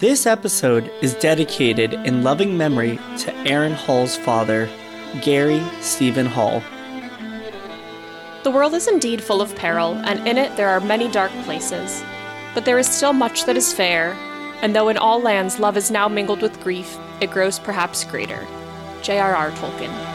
This episode is dedicated in loving memory to Aaron Hall's father, Gary Stephen Hall. The world is indeed full of peril, and in it there are many dark places. But there is still much that is fair, and though in all lands love is now mingled with grief, it grows perhaps greater. J.R.R. Tolkien.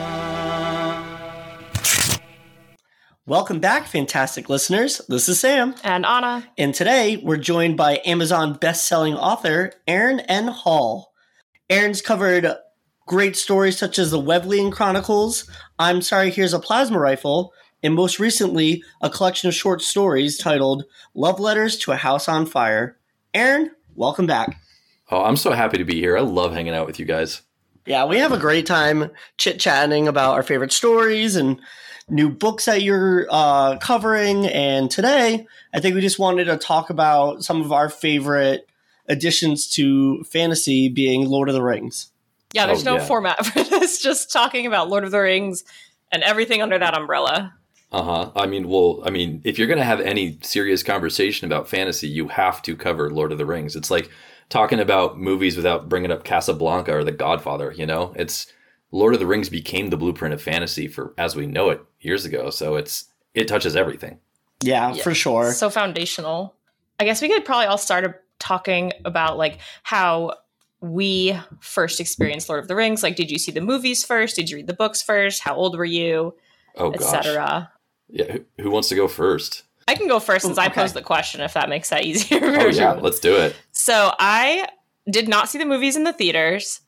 Welcome back, fantastic listeners. This is Sam. And Anna. And today we're joined by Amazon best-selling author Aaron N. Hall. Aaron's covered great stories such as the Wesleyan Chronicles, I'm Sorry, Here's a Plasma Rifle, and most recently, a collection of short stories titled Love Letters to a House on Fire. Aaron, welcome back. Oh, I'm so happy to be here. I love hanging out with you guys. Yeah, we have a great time chit-chatting about our favorite stories and new books that you're covering. And today, I think we just wanted to talk about some of our favorite additions to fantasy being Lord of the Rings. Yeah, there's no format for this, just talking about Lord of the Rings and everything under that umbrella. I mean, if you're going to have any serious conversation about fantasy, you have to cover Lord of the Rings. It's like talking about movies without bringing up Casablanca or The Godfather, you know? It's Lord of the Rings became the blueprint of fantasy for as we know it years ago. So it touches everything. Yeah, for sure. So foundational. I guess we could probably all start talking about like how we first experienced Lord of the Rings. Like, did you see the movies first? Did you read the books first? How old were you? Oh, gosh. Etc. Yeah. Who wants to go first? I can go first since I posed the question, if that makes that easier. Oh, yeah. Let's do it. So I did not see the movies in the theaters.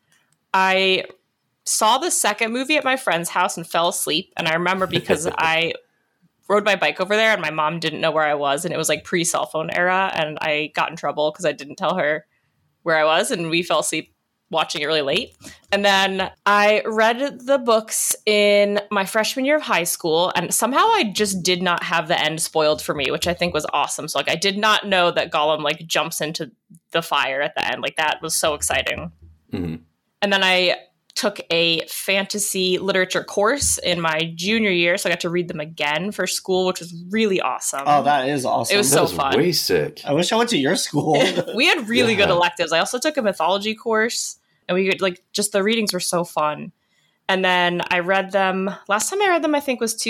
I saw the second movie at my friend's house and fell asleep. And I remember because I rode my bike over there and my mom didn't know where I was. And it was like pre-cell phone era. And I got in trouble because I didn't tell her where I was. And we fell asleep watching it really late. And then I read the books in my freshman year of high school. And somehow I just did not have the end spoiled for me, which I think was awesome. So like I did not know that Gollum like jumps into the fire at the end. Like that was so exciting. Mm-hmm. And then I took a fantasy literature course in my junior year, so I got to read them again for school, which was really awesome. Oh, that is awesome. It was so fun. Way sick. I wish I went to your school. We had really good electives. I also took a mythology course, and we could just the readings were so fun. And then I read them. Last time I read them, I think was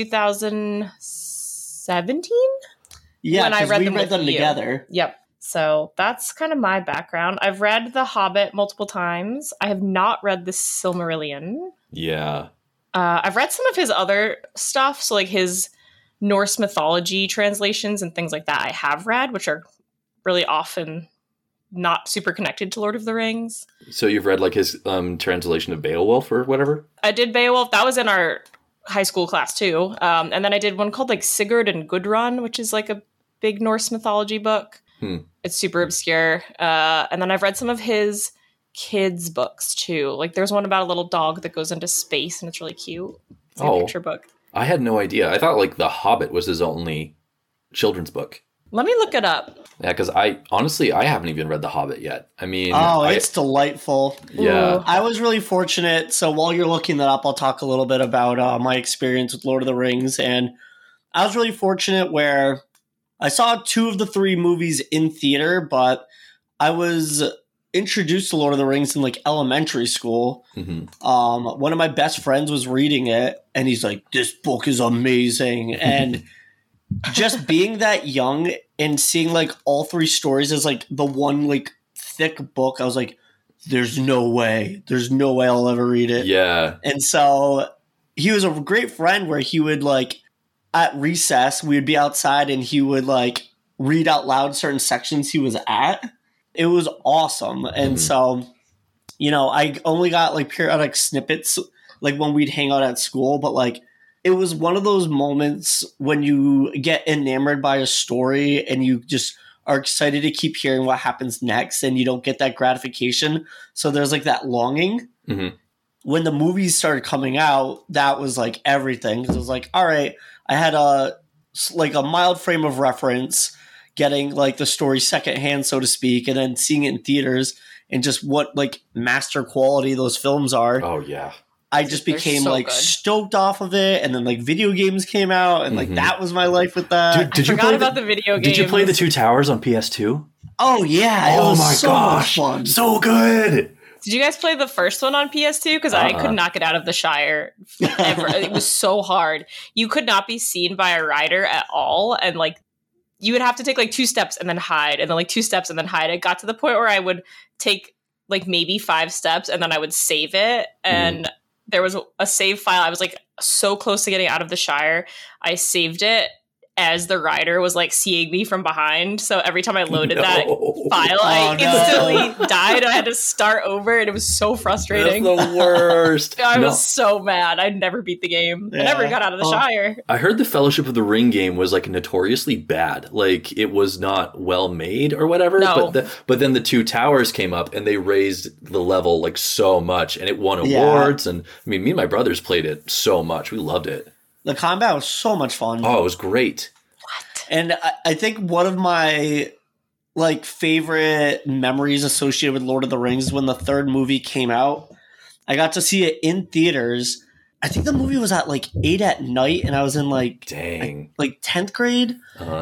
2017. Yeah, when I read we read them you. together. Yep. So that's kind of my background. I've read The Hobbit multiple times. I have not read The Silmarillion. Yeah. I've read some of his other stuff. So like his Norse mythology translations and things like that I have read, which are really often not super connected to Lord of the Rings. So you've read like his translation of Beowulf or whatever? I did Beowulf. That was in our high school class too. And then I did one called like Sigurd and Gudrun, which is like a big Norse mythology book. It's super obscure. And then I've read some of his kids' books too. Like there's one about a little dog that goes into space and it's really cute. It's like a picture book. I had no idea. I thought like The Hobbit was his only children's book. Let me look it up. Yeah, because I haven't even read The Hobbit yet. I mean... it's delightful. Yeah. Ooh. I was really fortunate. So while you're looking that up, I'll talk a little bit about my experience with Lord of the Rings. And I was really fortunate where I saw 2 of the 3 movies in theater, but I was introduced to Lord of the Rings in like elementary school. Mm-hmm. One of my best friends was reading it and he's like, this book is amazing. And just being that young and seeing like all 3 stories as like the one like thick book, I was like, there's no way I'll ever read it. Yeah. And so he was a great friend where he would like, at recess, we would be outside and he would like read out loud certain sections he was at. It was awesome. And so, you know, I only got like periodic snippets like when we'd hang out at school, but like it was one of those moments when you get enamored by a story and you just are excited to keep hearing what happens next and you don't get that gratification. So there's like that longing. Mm-hmm. When the movies started coming out, that was like everything. Because it was like, all right, I had a mild frame of reference, getting like the story secondhand, so to speak, and then seeing it in theaters and just what like master quality those films are. Oh yeah. I just became so like good. stoked off of it, and then like video games came out, and like that was my life with that. Did I you forgot play about the video games. Did you play The Two Towers on PS2? Oh yeah, it was so much fun. So good. Did you guys play the first one on PS2? Because I could not get out of the Shire ever. It was so hard. You could not be seen by a rider at all. And like, you would have to take like 2 steps and then hide. And then like 2 steps and then hide. It got to the point where I would take like maybe 5 steps and then I would save it. And there was a save file. I was like so close to getting out of the Shire. I saved it as the rider was like seeing me from behind. So every time I loaded that file, I instantly died. I had to start over and it was so frustrating. That's the worst. I was so mad. I never beat the game. I never got out of the Shire. I heard the Fellowship of the Ring game was like notoriously bad. Like it was not well made or whatever. No. But then the 2 towers came up and they raised the level like so much and it won awards. And I mean, me and my brothers played it so much. We loved it. The combat was so much fun. Oh, it was great. And I think one of my like favorite memories associated with Lord of the Rings is when the 3rd movie came out. I got to see it in theaters. I think the movie was at like 8 at night, and I was in like 10th grade.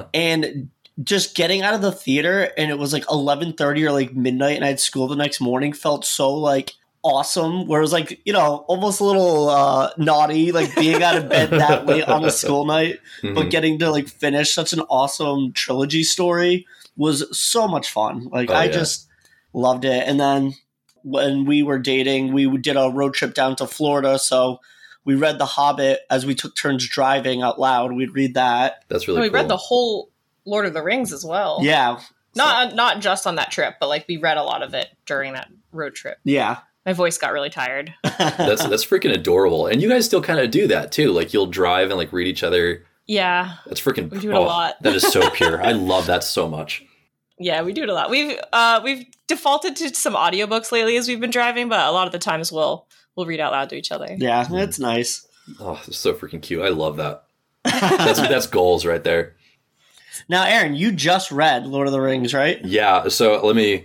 And just getting out of the theater, and it was like 11:30 or like midnight, and I had school the next morning, felt so like awesome, where it was like, you know, almost a little naughty, like being out of bed that late on a school night, but getting to like finish such an awesome trilogy story was so much fun. Like I just loved it. And then when we were dating, we did a road trip down to Florida, so we read The Hobbit as we took turns driving out loud. We'd read that. That's really cool. We read the cool. whole Lord of the Rings as well. Yeah. Not just on that trip, but like we read a lot of it during that road trip. Yeah. My voice got really tired. That's freaking adorable. And you guys still kind of do that too. Like you'll drive and like read each other. Yeah. That's freaking we do it a lot. That is so pure. I love that so much. Yeah, we do it a lot. We've defaulted to some audiobooks lately as we've been driving, but a lot of the times we'll read out loud to each other. Yeah, it's nice. Oh, it's so freaking cute. I love that. That's goals right there. Now, Aaron, you just read Lord of the Rings, right? Yeah. So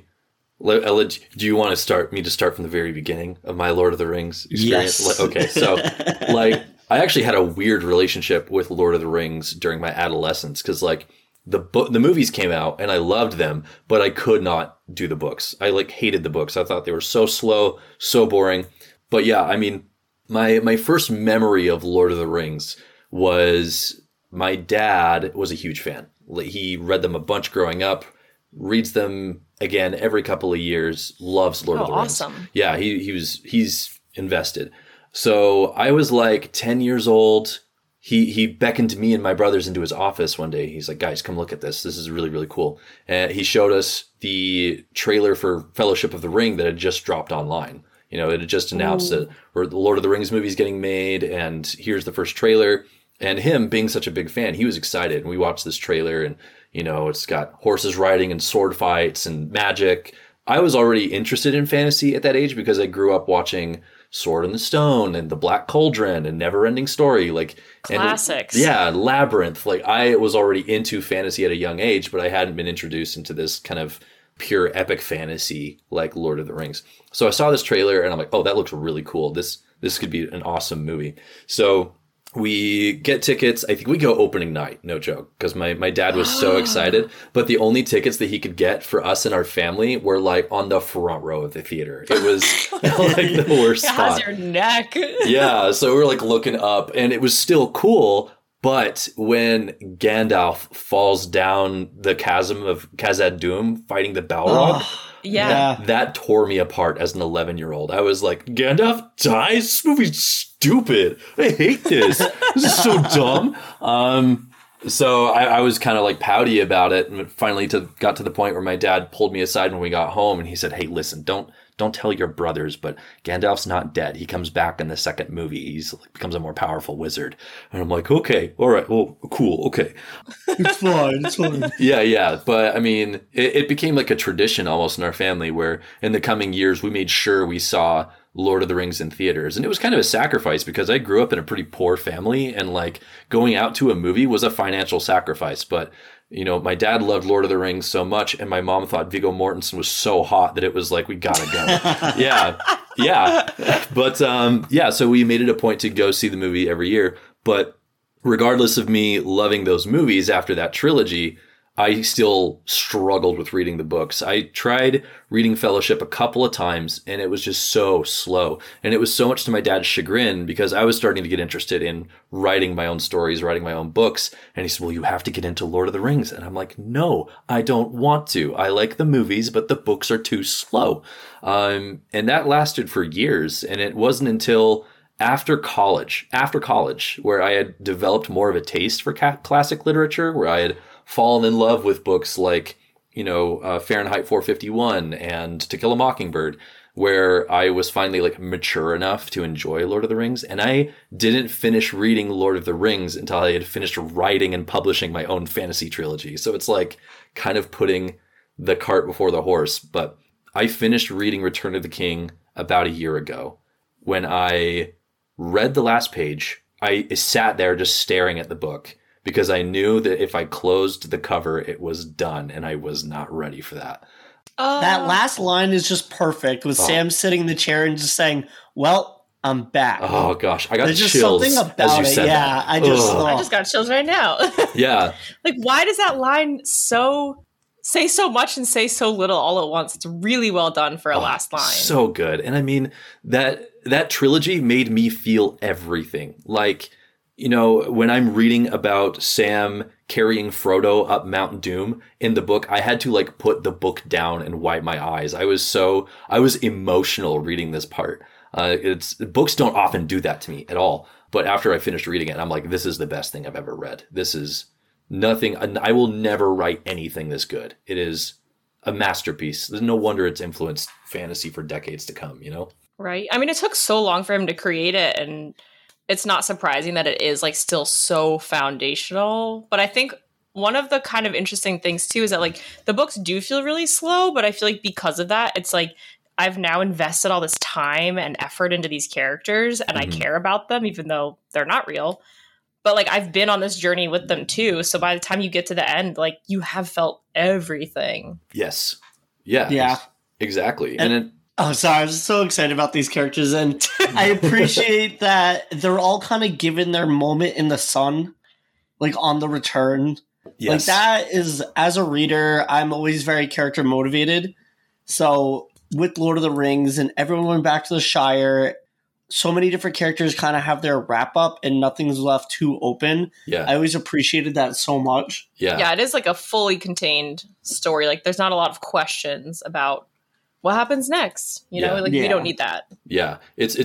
do you want to start from the very beginning of my Lord of the Rings experience? Yes. Okay. So like I actually had a weird relationship with Lord of the Rings during my adolescence. Cause like the movies came out and I loved them, but I could not do the books. I like hated the books. I thought they were so slow, so boring. But yeah, I mean, my first memory of Lord of the Rings was my dad was a huge fan. He read them a bunch growing up, reads them again every couple of years, loves Lord of the Rings. Awesome. Yeah, he's invested. So I was like 10 years old. He beckoned me and my brothers into his office one day. He's like, guys, come look at this. This is really, really cool. And he showed us the trailer for Fellowship of the Ring that had just dropped online. You know, it had just announced that the Lord of the Rings movie is getting made, and here's the first trailer. And him being such a big fan, he was excited. And we watched this trailer, and, you know, it's got horses riding and sword fights and magic. I was already interested in fantasy at that age because I grew up watching Sword in the Stone and The Black Cauldron and Neverending Story. Like classics. Labyrinth. Like I was already into fantasy at a young age, but I hadn't been introduced into this kind of pure epic fantasy like Lord of the Rings. So I saw this trailer and I'm like, oh, that looks really cool. This could be an awesome movie. So we get tickets. I think we go opening night, no joke, because my dad was so excited. But the only tickets that he could get for us and our family were like on the front row of the theater. It was like the worst spot. How's your neck? Yeah, so we're like looking up, and it was still cool. But when Gandalf falls down the chasm of Khazad-dûm fighting the Balrog, yeah, that tore me apart as an 11-year-old. I was like, Gandalf dies? This movie's stupid. I hate this. This is so dumb. So I was kind of like pouty about it, and finally got to the point where my dad pulled me aside when we got home, and he said, hey, listen, don't tell your brothers, but Gandalf's not dead. He comes back in the second movie. He's becomes a more powerful wizard. And I'm like, okay, all right, well, cool, okay. It's fine. Yeah. But I mean, it became like a tradition almost in our family where in the coming years, we made sure we saw Lord of the Rings in theaters. And it was kind of a sacrifice because I grew up in a pretty poor family, and like going out to a movie was a financial sacrifice. But, you know, my dad loved Lord of the Rings so much, and my mom thought Viggo Mortensen was so hot that it was like, we gotta go. Yeah. But so we made it a point to go see the movie every year. But regardless of me loving those movies after that trilogy, I still struggled with reading the books. I tried reading Fellowship a couple of times, and it was just so slow. And it was so much to my dad's chagrin, because I was starting to get interested in writing my own stories, writing my own books. And he said, well, you have to get into Lord of the Rings. And I'm like, no, I don't want to. I like the movies, but the books are too slow. And that lasted for years. And it wasn't until after college, where I had developed more of a taste for classic literature, where I had fallen in love with books like, Fahrenheit 451 and To Kill a Mockingbird, where I was finally like mature enough to enjoy Lord of the Rings. And I didn't finish reading Lord of the Rings until I had finished writing and publishing my own fantasy trilogy. So it's like kind of putting the cart before the horse. But I finished reading Return of the King about a year ago. When I read the last page, I sat there just staring at the book, because I knew that if I closed the cover, it was done, and I was not ready for that. That last line is just perfect, with Sam sitting in the chair and just saying, well, I'm back. Oh, gosh. I got There's just chills something about it. Yeah, that. I just got chills right now. Yeah. Like, why does that line say so much and say so little all at once? It's really well done for a last line. So good. And I mean, that trilogy made me feel everything. Like, when I'm reading about Sam carrying Frodo up Mount Doom in the book, I had to like put the book down and wipe my eyes. I was emotional reading this part. Books don't often do that to me at all. But after I finished reading it, I'm like, this is the best thing I've ever read. This is nothing. I will never write anything this good. It is a masterpiece. There's no wonder it's influenced fantasy for decades to come, Right. I mean, it took so long for him to create it, and it's not surprising that it is like still so foundational. But I think one of the kind of interesting things too is that like the books do feel really slow, but I feel like because of that, it's like I've now invested all this time and effort into these characters, and I care about them even though they're not real. But like I've been on this journey with them too. So by the time you get to the end, like you have felt everything. Yes. Yeah. Yeah. Exactly. Oh, sorry. I was so excited about these characters, and I appreciate that they're all kind of given their moment in the sun, like on the return. Yes. Like that is, as a reader, I'm always very character motivated. So with Lord of the Rings and everyone going back to the Shire, so many different characters kind of have their wrap up and nothing's left too open. Yeah. I always appreciated that so much. Yeah. Yeah, it is like a fully contained story. Like there's not a lot of questions about what happens next. We don't need that. Yeah. It's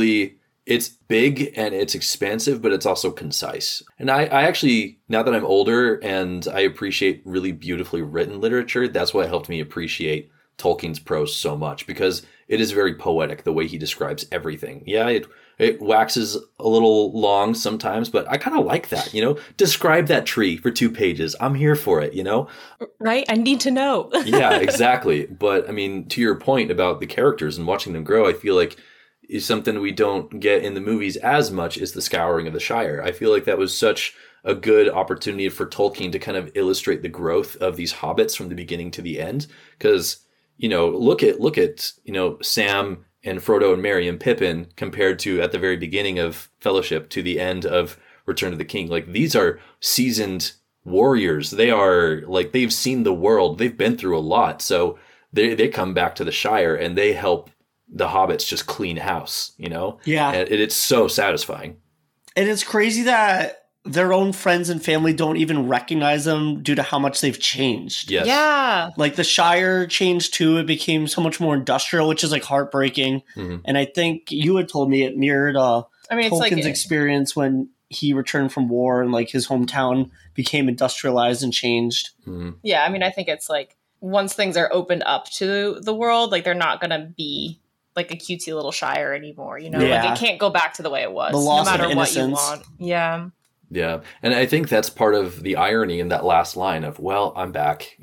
big and it's expansive, but it's also concise. And I actually, now that I'm older and I appreciate really beautifully written literature, that's what helped me appreciate Tolkien's prose so much, because it is very poetic the way he describes everything. Yeah, it waxes a little long sometimes, but I kind of like that, Describe that tree for 2 pages. I'm here for it, Right? I need to know. Yeah, exactly. But I mean, to your point about the characters and watching them grow, I feel like is something we don't get in the movies as much is the Scouring of the Shire. I feel like that was such a good opportunity for Tolkien to kind of illustrate the growth of these hobbits from the beginning to the end. Because, look at Sam and Frodo and Merry and Pippin compared to at the very beginning of Fellowship to the end of Return of the King. Like, these are seasoned warriors. They are like, they've seen the world. They've been through a lot. So they come back to the Shire and they help the hobbits just clean house, Yeah. And it's so satisfying. And it's crazy that their own friends and family don't even recognize them due to how much they've changed. Yes. Yeah. Like the Shire changed too. It became so much more industrial, which is like heartbreaking. Mm-hmm. And I think you had told me it mirrored Tolkien's experience when he returned from war and like his hometown became industrialized and changed. Mm-hmm. Yeah. I mean, I think it's like once things are opened up to the world, like they're not going to be like a cutesy little Shire anymore. Yeah. Like it can't go back to the way it was. The loss no matter of innocence. what you want. Yeah. Yeah. And I think that's part of the irony in that last line of, well, I'm back,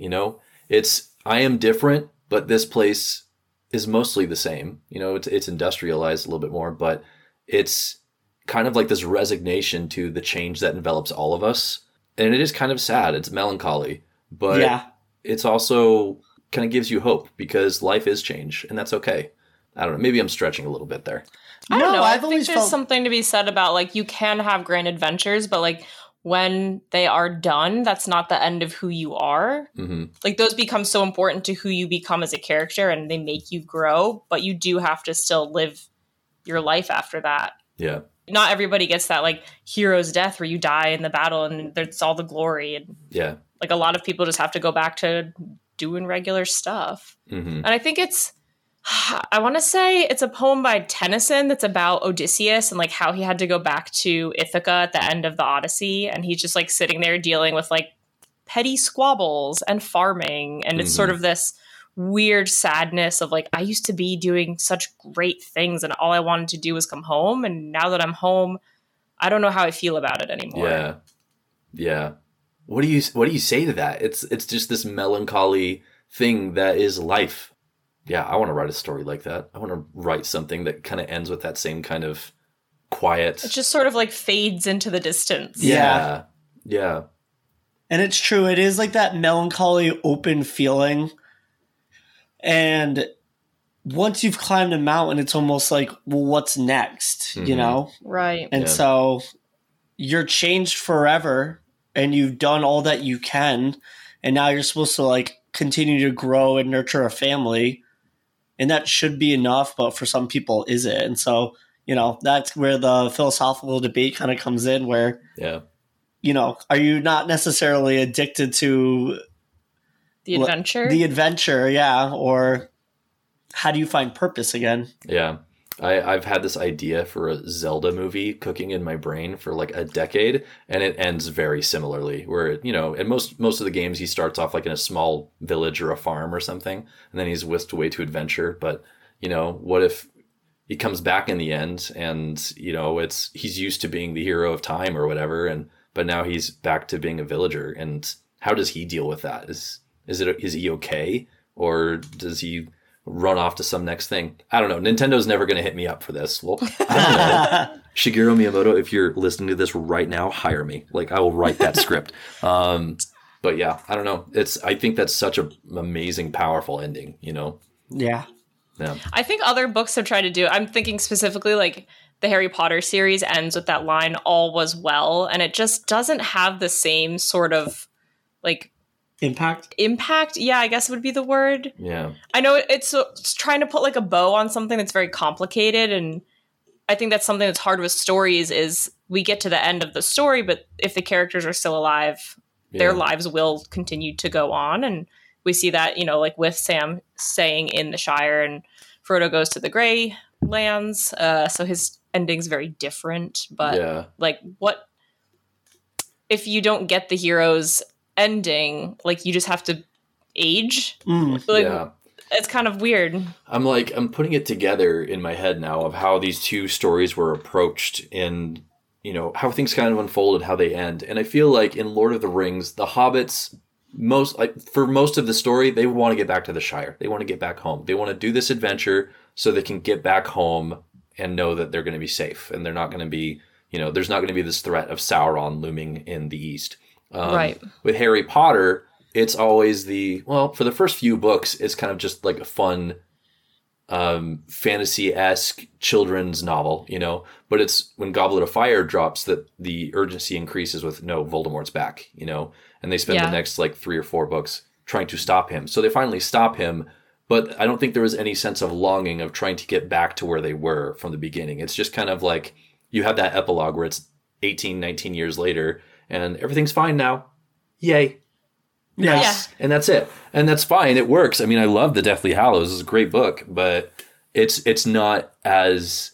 I am different, but this place is mostly the same. It's industrialized a little bit more, but it's kind of like this resignation to the change that envelops all of us. And it is kind of sad. It's melancholy, but it's also kind of gives you hope because life is change and that's okay. I don't know. Maybe I'm stretching a little bit there. I don't know. I think always there's something to be said about like you can have grand adventures, but like when they are done, that's not the end of who you are. Mm-hmm. Like those become so important to who you become as a character, and they make you grow, but you do have to still live your life after that. Yeah. Not everybody gets that like hero's death where you die in the battle and there's all the glory. And Yeah. like a lot of people just have to go back to doing regular stuff. Mm-hmm. And I think I want to say it's a poem by Tennyson that's about Odysseus and like how he had to go back to Ithaca at the end of the Odyssey. And he's just like sitting there dealing with like petty squabbles and farming. And it's sort of this weird sadness of like, I used to be doing such great things and all I wanted to do was come home. And now that I'm home, I don't know how I feel about it anymore. Yeah. Yeah. What do you say to that? It's just this melancholy thing that is life. Yeah, I want to write a story like that. I want to write something that kind of ends with that same kind of quiet. It just sort of like fades into the distance. Yeah. Yeah. And it's true. It is like that melancholy, open feeling. And once you've climbed a mountain, it's almost like, well, what's next? You know? Right. And so you're changed forever and you've done all that you can. And now you're supposed to like continue to grow and nurture a family. And that should be enough, but for some people, is it? And so, you know, that's where the philosophical debate kind of comes in where, you know, are you not necessarily addicted to the adventure? The adventure, yeah. Or how do you find purpose again? Yeah. I've had this idea for a Zelda movie cooking in my brain for like a decade, and it ends very similarly. Where, you know, in most of the games, he starts off like in a small village or a farm or something, and then he's whisked away to adventure. But, you know, what if he comes back in the end, and, you know, he's used to being the hero of time or whatever, but now he's back to being a villager, and how does he deal with that? Is he okay, or does he run off to some next thing? I don't know. Nintendo's never going to hit me up for this. Well, I don't know. Shigeru Miyamoto, if you're listening to this right now, hire me. Like, I will write that script. But yeah, I don't know. I think that's such an amazing, powerful ending, you know? Yeah. I think other books have tried to do, I'm thinking specifically like the Harry Potter series ends with that line, all was well. And it just doesn't have the same sort of like Impact? Yeah, I guess would be the word. Yeah. I know it's trying to put like a bow on something that's very complicated. And I think that's something that's hard with stories is we get to the end of the story, but if the characters are still alive, their lives will continue to go on. And we see that, you know, like with Sam staying in the Shire and Frodo goes to the Grey Lands. So his ending's very different. But like what if you don't get the hero's ending, like you just have to age? Like, it's kind of weird. I'm putting it together in my head now of how these two stories were approached and, you know, how things kind of unfolded, how they end. And I feel like in Lord of the Rings, the hobbits, for most of the story, they want to get back to the Shire. They want to get back home. They want to do this adventure so they can get back home and know that they're going to be safe. And they're not going to be, you know, there's not going to be this threat of Sauron looming in the east. Right. With Harry Potter, it's always for the first few books, it's kind of just like a fun fantasy-esque children's novel, you know, but it's when Goblet of Fire drops that the urgency increases with, no, Voldemort's back, you know, and they spend the next like 3 or 4 books trying to stop him. So they finally stop him, but I don't think there was any sense of longing of trying to get back to where they were from the beginning. It's just kind of like you have that epilogue where it's 18, 19 years later and everything's fine now. Yay. Yes. Yeah. And that's it. And that's fine. It works. I mean, I love The Deathly Hallows. It's a great book, but it's not as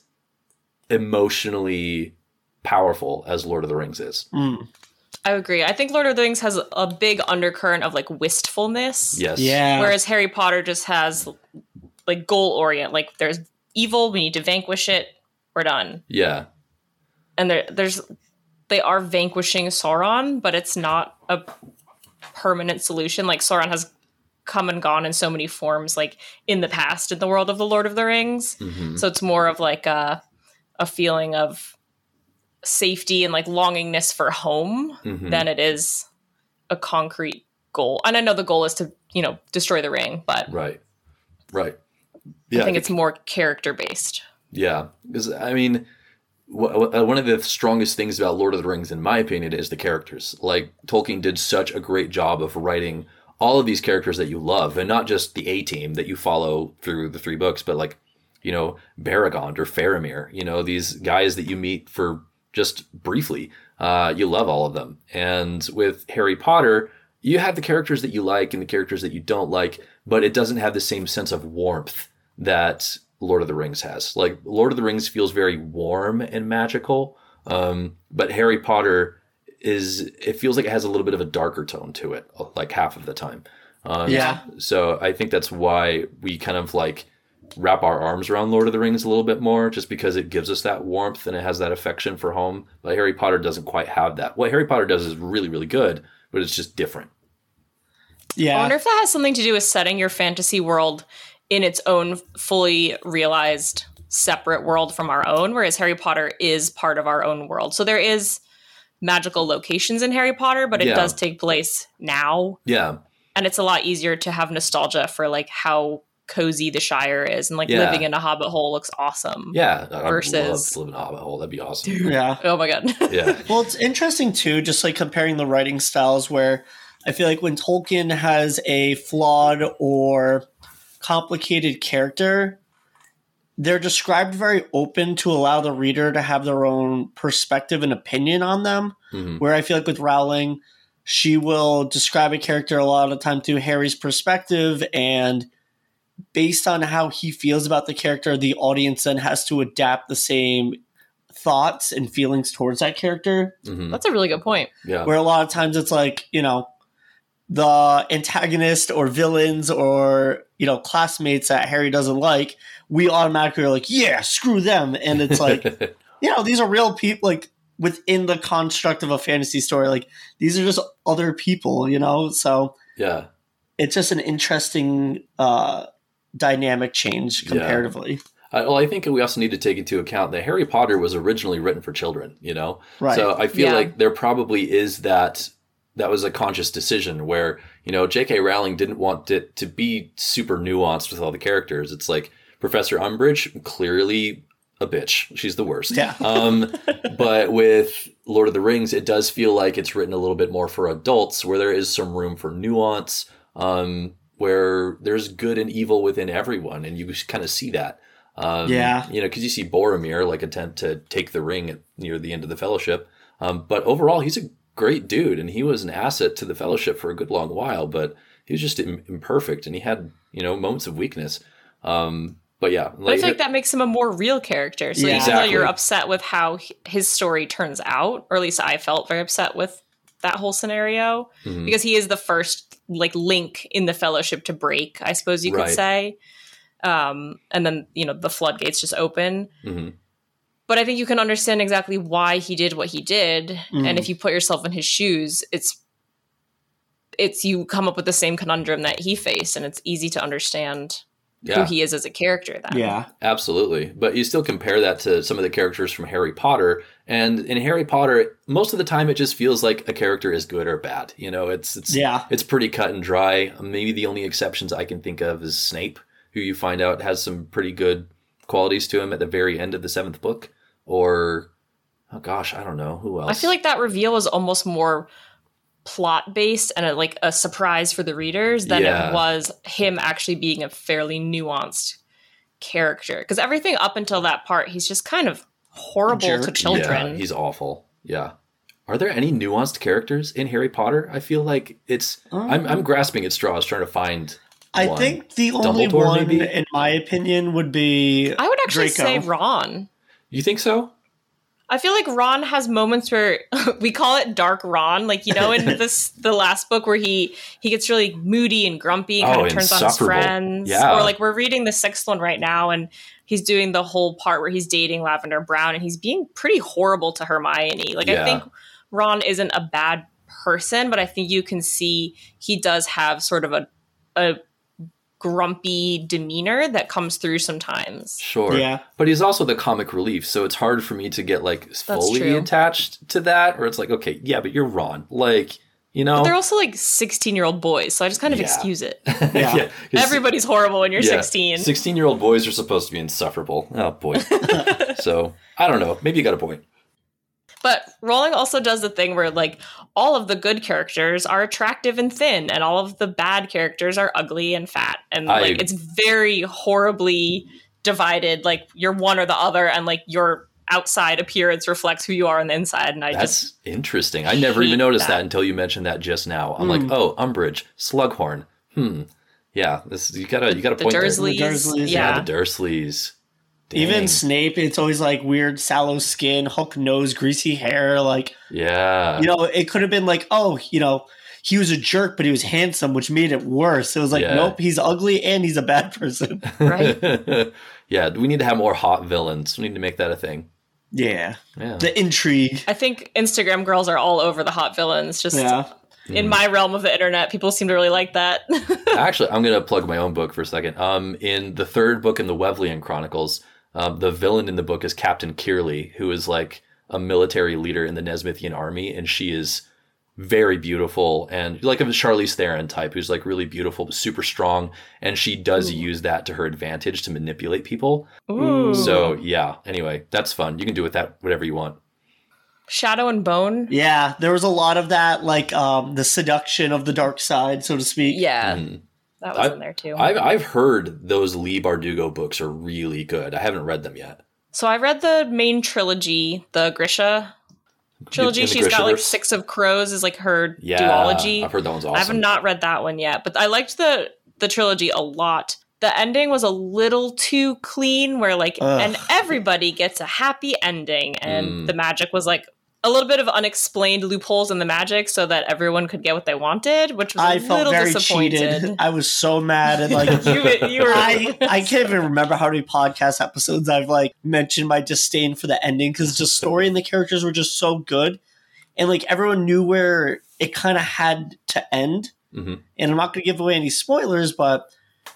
emotionally powerful as Lord of the Rings is. I agree. I think Lord of the Rings has a big undercurrent of like wistfulness. Yes. Yeah. Whereas Harry Potter just has like goal orient. Like there's evil, we need to vanquish it. We're done. Yeah. And they are vanquishing Sauron, but it's not a permanent solution. Like Sauron has come and gone in so many forms, like in the past in the world of the Lord of the Rings. Mm-hmm. So it's more of like a feeling of safety and like longingness for home than it is a concrete goal. And I know the goal is to, you know, destroy the ring, but right. Yeah, I think it's more character based. Yeah, because I mean, one of the strongest things about Lord of the Rings, in my opinion, is the characters. Like, Tolkien did such a great job of writing all of these characters that you love, and not just the A-team that you follow through the 3 books, but like, you know, Baragond or Faramir, you know, these guys that you meet for just briefly. You love all of them. And with Harry Potter, you have the characters that you like and the characters that you don't like, but it doesn't have the same sense of warmth that Lord of the Rings has. Like, Lord of the Rings feels very warm and magical, but Harry Potter it feels like it has a little bit of a darker tone to it, like half of the time. So I think that's why we kind of like wrap our arms around Lord of the Rings a little bit more, just because it gives us that warmth and it has that affection for home. But Harry Potter doesn't quite have that. What Harry Potter does is really, really good, but it's just different. I wonder if that has something to do with setting your fantasy world in its own fully realized separate world from our own, whereas Harry Potter is part of our own world. So there is magical locations in Harry Potter, but it does take place now. Yeah. And it's a lot easier to have nostalgia for like how cozy the Shire is, and like living in a hobbit hole looks awesome. Yeah. Versus I'd love to live in a hobbit hole. That'd be awesome. Yeah. Oh my God. Yeah. Well, it's interesting too, just like comparing the writing styles, where I feel like when Tolkien has a flawed or complicated character, they're described very open to allow the reader to have their own perspective and opinion on them. Mm-hmm. Where I feel like with Rowling, she will describe a character a lot of the time through Harry's perspective, and based on how he feels about the character, the audience then has to adapt the same thoughts and feelings towards that character. Mm-hmm. That's a really good point. Yeah. Where a lot of times it's like, you know, the antagonist or villains or, you know, classmates that Harry doesn't like, we automatically are like, yeah, screw them. And it's like, you know, these are real people, like within the construct of a fantasy story, like these are just other people, you know? So yeah, it's just an interesting dynamic change comparatively. Well, I think we also need to take into account that Harry Potter was originally written for children, you know? Right. So I feel like there probably is that was a conscious decision where, you know, J.K. Rowling didn't want it to be super nuanced with all the characters. It's like Professor Umbridge, clearly a bitch. She's the worst. Yeah. But with Lord of the Rings, it does feel like it's written a little bit more for adults, where there is some room for nuance, where there's good and evil within everyone. And you kind of see that. You know, because you see Boromir like attempt to take the ring near the end of the Fellowship. But overall, he's a great dude, and he was an asset to the Fellowship for a good long while, but he was just imperfect, and he had, you know, moments of weakness. But yeah, but I feel like that makes him a more real character. So even though you're upset with how his story turns out, or at least I felt very upset with that whole scenario, because he is the first like link in the Fellowship to break, I suppose you could say. And then, you know, the floodgates just open. Mm-hmm. But I think you can understand exactly why he did what he did. Mm-hmm. And if you put yourself in his shoes, it's you come up with the same conundrum that he faced, and it's easy to understand who he is as a character then. Yeah, absolutely. But you still compare that to some of the characters from Harry Potter, and in Harry Potter, most of the time it just feels like a character is good or bad. You know, it's pretty cut and dry. Maybe the only exceptions I can think of is Snape, who you find out has some pretty good qualities to him at the very end of the 7th book. Or, oh gosh, I don't know. Who else? I feel like that reveal was almost more plot-based and a surprise for the readers than it was him actually being a fairly nuanced character. Because everything up until that part, he's just kind of horrible to children. Yeah, he's awful. Yeah. Are there any nuanced characters in Harry Potter? I feel like it's... I'm grasping at straws trying to find... I think the only Dumbledore, one, maybe? in my opinion, would be I would actually Draco. say Ron. You think so? I feel like Ron has moments where we call it Dark Ron, like, you know, in the last book where he gets really moody and grumpy and kind of turns on his friends. Yeah. Or like we're reading the 6th one right now, and he's doing the whole part where he's dating Lavender Brown, and he's being pretty horrible to Hermione. Like, I think Ron isn't a bad person, but I think you can see he does have sort of a grumpy demeanor that comes through sometimes. Sure. Yeah. But he's also the comic relief, so it's hard for me to get like fully attached to that, or it's like, okay, yeah, but you're Ron. Like, But they're also like 16-year-old boys, so I just kind of excuse it. Yeah. Everybody's horrible when you're 16. 16-year-old boys are supposed to be insufferable. Oh, boy. So, I don't know. Maybe you got a point. But Rowling also does the thing where, like, all of the good characters are attractive and thin, and all of the bad characters are ugly and fat. And, like, it's very horribly divided. Like, you're one or the other, and, like, your outside appearance reflects who you are on the inside. And That's interesting. I never even noticed that until you mentioned that just now. I'm like, oh, Umbridge, Slughorn. Yeah, you got a point there. The Dursleys. Yeah, the Dursleys. Dang. Even Snape, it's always like weird sallow skin, hook nose, greasy hair. Like, it could have been like, oh, he was a jerk, but he was handsome, which made it worse. It was like, nope, he's ugly and he's a bad person. Right. Yeah, we need to have more hot villains. We need to make that a thing. Yeah. The intrigue. I think Instagram girls are all over the hot villains. Just in my realm of the internet, people seem to really like that. Actually, I'm going to plug my own book for a second. In the third book in the Wesleyan Chronicles, the villain in the book is Captain Kearley, who is like a military leader in the Nesmithian army, and she is very beautiful and like a Charlize Theron type who's like really beautiful but super strong, and she does use that to her advantage to manipulate people. Ooh. So yeah, anyway, that's fun. You can do with that whatever you want. Shadow and Bone. Yeah, there was a lot of that, like the seduction of the dark side, so to speak. Yeah. That was in there too. I've heard those Lee Bardugo books are really good. I haven't read them yet. So I read the main trilogy, the Grisha trilogy. She's got like Six of Crows is like her duology. I've heard that one's awesome. I have not read that one yet, but I liked the trilogy a lot. The ending was a little too clean where like, and everybody gets a happy ending, and the magic was like a little bit of unexplained loopholes in the magic so that everyone could get what they wanted, which was I felt little very disappointed. cheated. I was so mad. And like, you were I can't even remember how many podcast episodes I've like mentioned my disdain for the ending, because the story and the characters were just so good. And like everyone knew where it kind of had to end. And I'm not going to give away any spoilers, but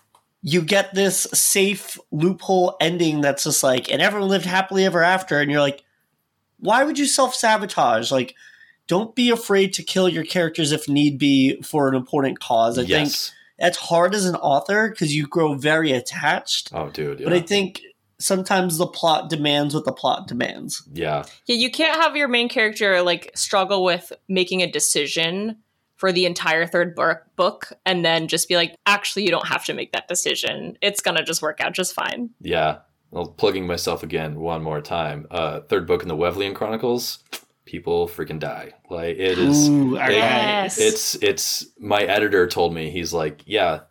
you get this safe loophole ending that's just like, and everyone lived happily ever after. And you're like, why would you self-sabotage? Like, don't be afraid to kill your characters if need be for an important cause. I think that's hard as an author because you grow very attached. Oh, dude. Yeah. But I think sometimes the plot demands what the plot demands. Yeah. Yeah, you can't have your main character like struggle with making a decision for the entire third book and then just be like, actually, you don't have to make that decision. It's going to just work out just fine. Yeah. Well, plugging myself again one more time. Third book in the Wesleyan Chronicles, people freaking die. Like it is. Ooh, yes. It's my editor told me, he's like, yeah,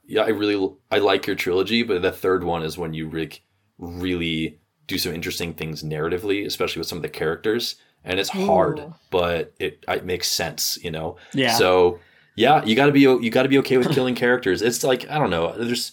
I like your trilogy, but the third one is when you really do some interesting things narratively, especially with some of the characters, and it's hard, but it makes sense, Yeah. So yeah, you got to be okay with killing characters. It's like, I don't know,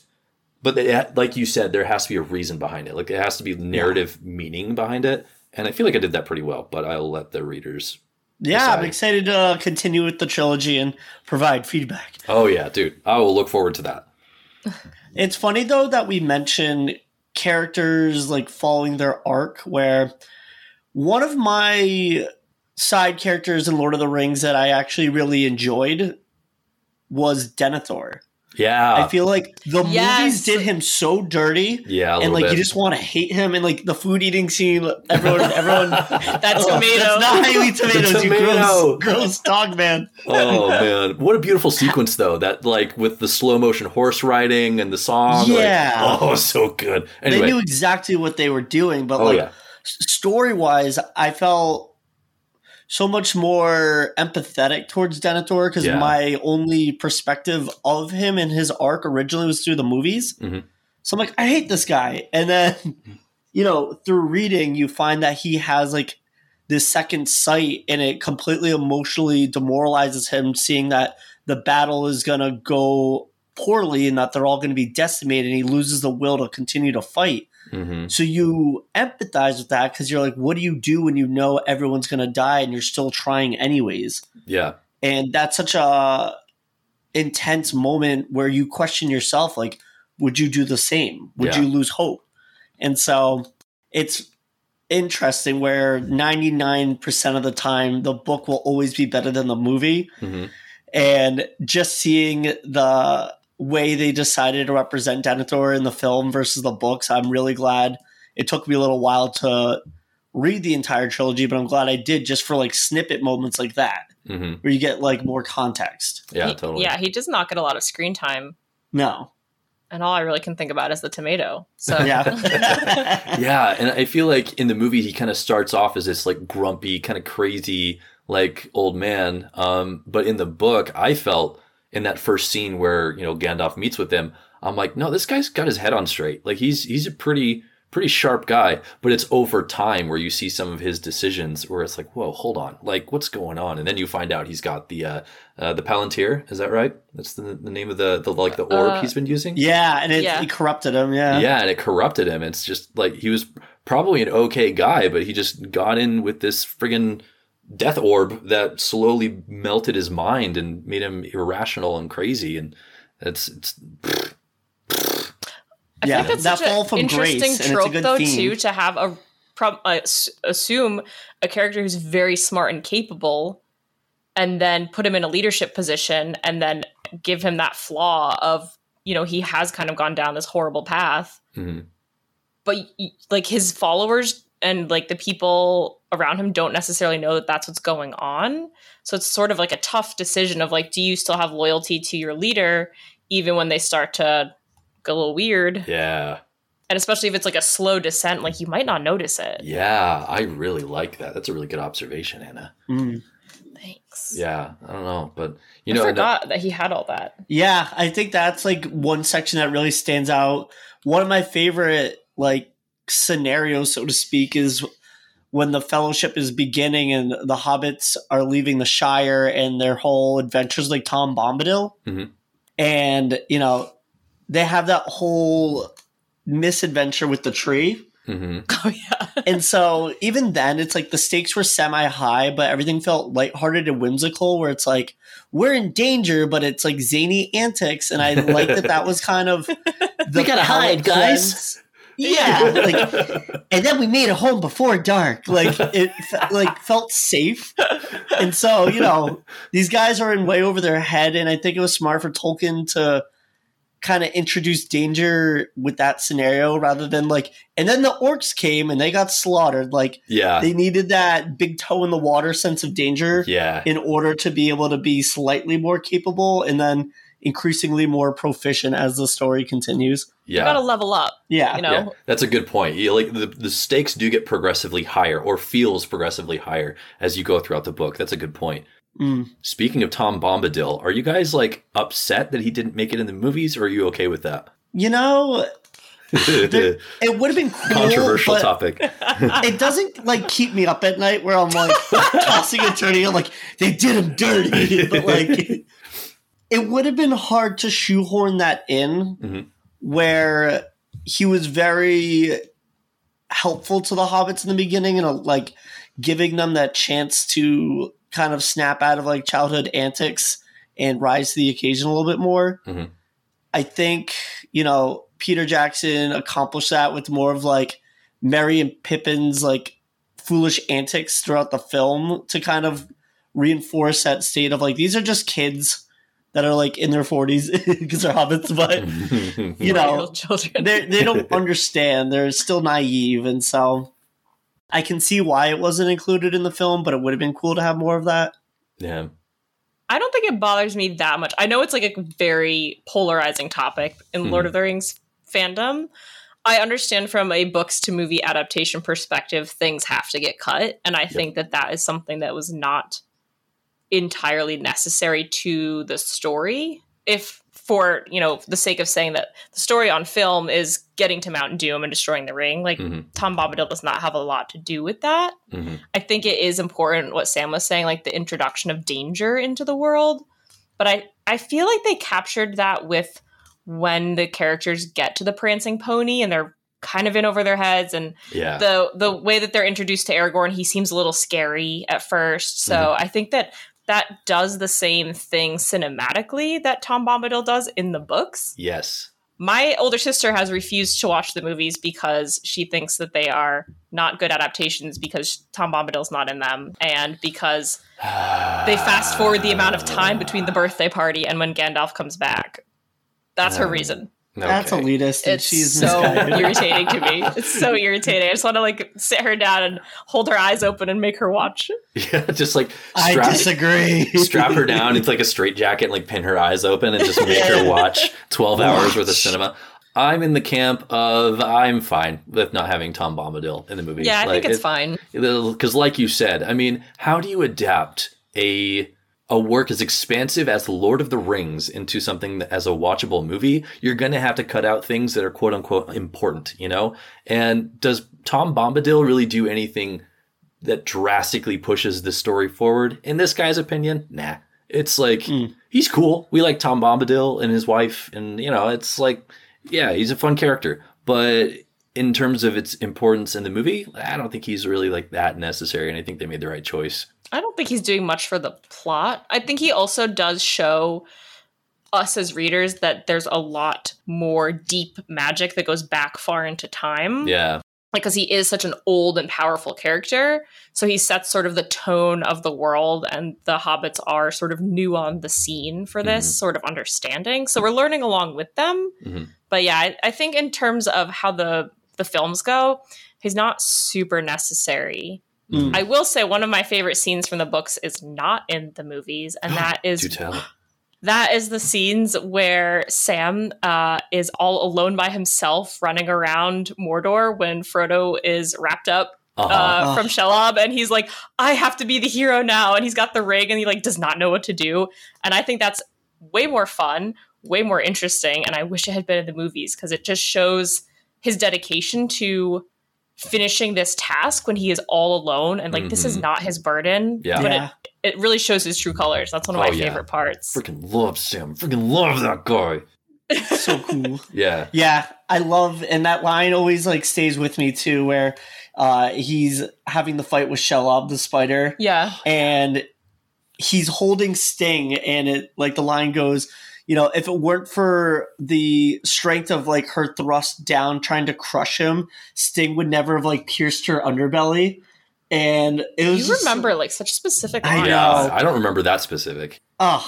but like you said, there has to be a reason behind it. Like it has to be narrative meaning behind it. And I feel like I did that pretty well, but I'll let the readers decide. I'm excited to continue with the trilogy and provide feedback. Oh yeah, dude. I will look forward to that. It's funny though that we mention characters like following their arc, where one of my side characters in Lord of the Rings that I actually really enjoyed was Denethor. Yeah. I feel like the movies did him so dirty. Yeah, and like bit. You just want to hate him, and like the food eating scene, everyone that tomato. That's not Haley Tomatoes, you gross dog man. Oh man. What a beautiful sequence though. That like with the slow motion horse riding and the song. Yeah. Like, so good. Anyway. They knew exactly what they were doing, but story wise, I felt so much more empathetic towards Denethor because my only perspective of him and his arc originally was through the movies. So I'm like, I hate this guy. And then, through reading, you find that he has like this second sight, and it completely emotionally demoralizes him seeing that the battle is going to go poorly and that they're all going to be decimated, and he loses the will to continue to fight. So you empathize with that because you're like, what do you do when you know everyone's going to die and you're still trying anyways? Yeah. And that's such a intense moment where you question yourself, like, would you do the same? Would you lose hope? And so it's interesting where 99% of the time the book will always be better than the movie. And just seeing the way they decided to represent Denethor in the film versus the books, I'm really glad. It took me a little while to read the entire trilogy, but I'm glad I did, just for like snippet moments like that, where you get like more context. Yeah, totally. Yeah, he does not get a lot of screen time. No. And all I really can think about is the tomato. So Yeah. Yeah, and I feel like in the movie he kind of starts off as this like grumpy, kind of crazy, like old man. But in the book, I felt in that first scene where, you know, Gandalf meets with him, I'm like, no, this guy's got his head on straight. Like he's a pretty sharp guy, but it's over time where you see some of his decisions where it's like, whoa, hold on, like what's going on? And then you find out he's got the Palantir. Is that right? That's the name of the orb he's been using. Yeah, and it corrupted him. Yeah, and it corrupted him. It's just like he was probably an okay guy, but he just got in with this friggin' death orb that slowly melted his mind and made him irrational and crazy. And it's. I think that's that such fall an from interesting grace, trope, and it's a good though, theme. too, to have assume a character who's very smart and capable, and then put him in a leadership position, and then give him that flaw of, you know, he has kind of gone down this horrible path, but like his followers and like the people around him don't necessarily know that that's what's going on. So it's sort of like a tough decision of like, do you still have loyalty to your leader even when they start to a little weird? Yeah. And especially if it's like a slow descent, like you might not notice it. Yeah, I really like that. That's a really good observation, Anna. Thanks. Yeah, I don't know, but you I know, forgot that he had all that. Yeah, I think that's like one section that really stands out. One of my favorite like scenarios, so to speak, is when the Fellowship is beginning and the hobbits are leaving the Shire and their whole adventures, like Tom Bombadil. And, you know, they have that whole misadventure with the tree. Oh, yeah. And so even then, it's like the stakes were semi-high, but everything felt lighthearted and whimsical, where it's like, we're in danger, but it's like zany antics. And I like that was kind of the We gotta hide, guys. cleanse. Yeah, like, and then we made it home before dark. Like it, felt safe, and so, you know, these guys are in way over their head, and I think it was smart for Tolkien to kind of introduce danger with that scenario rather than like, and then the orcs came and they got slaughtered. Like, they needed that big toe in the water sense of danger, in order to be able to be slightly more capable, and then increasingly more proficient as the story continues. You gotta level up. Yeah. You know? Yeah, that's a good point. You, like the stakes do get progressively higher, or feels progressively higher as you go throughout the book. That's a good point. Speaking of Tom Bombadil, are you guys like upset that he didn't make it in the movies, or are you okay with that? You know, it would have been cool. Controversial topic. It doesn't like keep me up at night where I'm like tossing and turning. I'm like, they did him dirty, but like, it would have been hard to shoehorn that in, where he was very helpful to the hobbits in the beginning and like giving them that chance to kind of snap out of like childhood antics and rise to the occasion a little bit more. I think, you know, Peter Jackson accomplished that with more of like Merry and Pippin's like foolish antics throughout the film to kind of reinforce that state of like, these are just kids that are like in their 40s because they're hobbits, but you know, they don't understand. They're still naive. And so I can see why it wasn't included in the film, but it would have been cool to have more of that. Yeah. I don't think it bothers me that much. I know it's like a very polarizing topic in Lord of the Rings fandom. I understand from a books to movie adaptation perspective, things have to get cut. And I think that is something that was not entirely necessary to the story. If for, you know, the sake of saying that the story on film is getting to Mount Doom and destroying the ring, like Tom Bombadil does not have a lot to do with that. I think it is important what Sam was saying, like the introduction of danger into the world. But I feel like they captured that with when the characters get to the prancing pony and they're kind of in over their heads, and the way that they're introduced to Aragorn, he seems a little scary at first. So I think that does the same thing cinematically that Tom Bombadil does in the books. Yes. My older sister has refused to watch the movies because she thinks that they are not good adaptations because Tom Bombadil's not in them, and because they fast forward the amount of time between the birthday party and when Gandalf comes back. That's her reason. Okay. That's elitist. And It's she's so misguided. irritating to me. It's so irritating. I just want to like sit her down and hold her eyes open and make her watch. Yeah, just like I disagree. strap her down into like a straitjacket and like pin her eyes open and just make her watch 12 hours worth of cinema. I'm in the camp of I'm fine with not having Tom Bombadil in the movie. Yeah, I think it's fine. Because like you said, I mean, how do you adapt a work as expansive as The Lord of the Rings into something that, as a watchable movie? You're going to have to cut out things that are quote unquote important, you know? And does Tom Bombadil really do anything that drastically pushes the story forward? In this guy's opinion, nah. It's like, he's cool. We like Tom Bombadil and his wife. And, you know, it's like, yeah, he's a fun character. But in terms of its importance in the movie, I don't think he's really like that necessary. And I think they made the right choice. I don't think he's doing much for the plot. I think he also does show us as readers that there's a lot more deep magic that goes back far into time. Yeah. Because he is such an old and powerful character. So he sets sort of the tone of the world, and the hobbits are sort of new on the scene for this sort of understanding. So we're learning along with them. But yeah, I think in terms of how the films go, he's not super necessary. I will say one of my favorite scenes from the books is not in the movies, and that is Do tell. that is the scenes where Sam is all alone by himself running around Mordor when Frodo is wrapped up from Shelob, and he's like, I have to be the hero now, and he's got the ring and he like does not know what to do. And I think that's way more fun, way more interesting, and I wish it had been in the movies because it just shows his dedication to finishing this task when he is all alone, and like this is not his burden. But it really shows his true colors. That's one of my favorite parts. Freaking love Sam. Freaking love that guy. So cool. Yeah. Yeah, I love, and that line always like stays with me too, where he's having the fight with Shelob the spider. Yeah. And he's holding Sting, and it like the line goes, you know, if it weren't for the strength of like her thrust down trying to crush him, Sting would never have like pierced her underbelly. And it was You remember like such specific I lines. know. I don't remember that specific.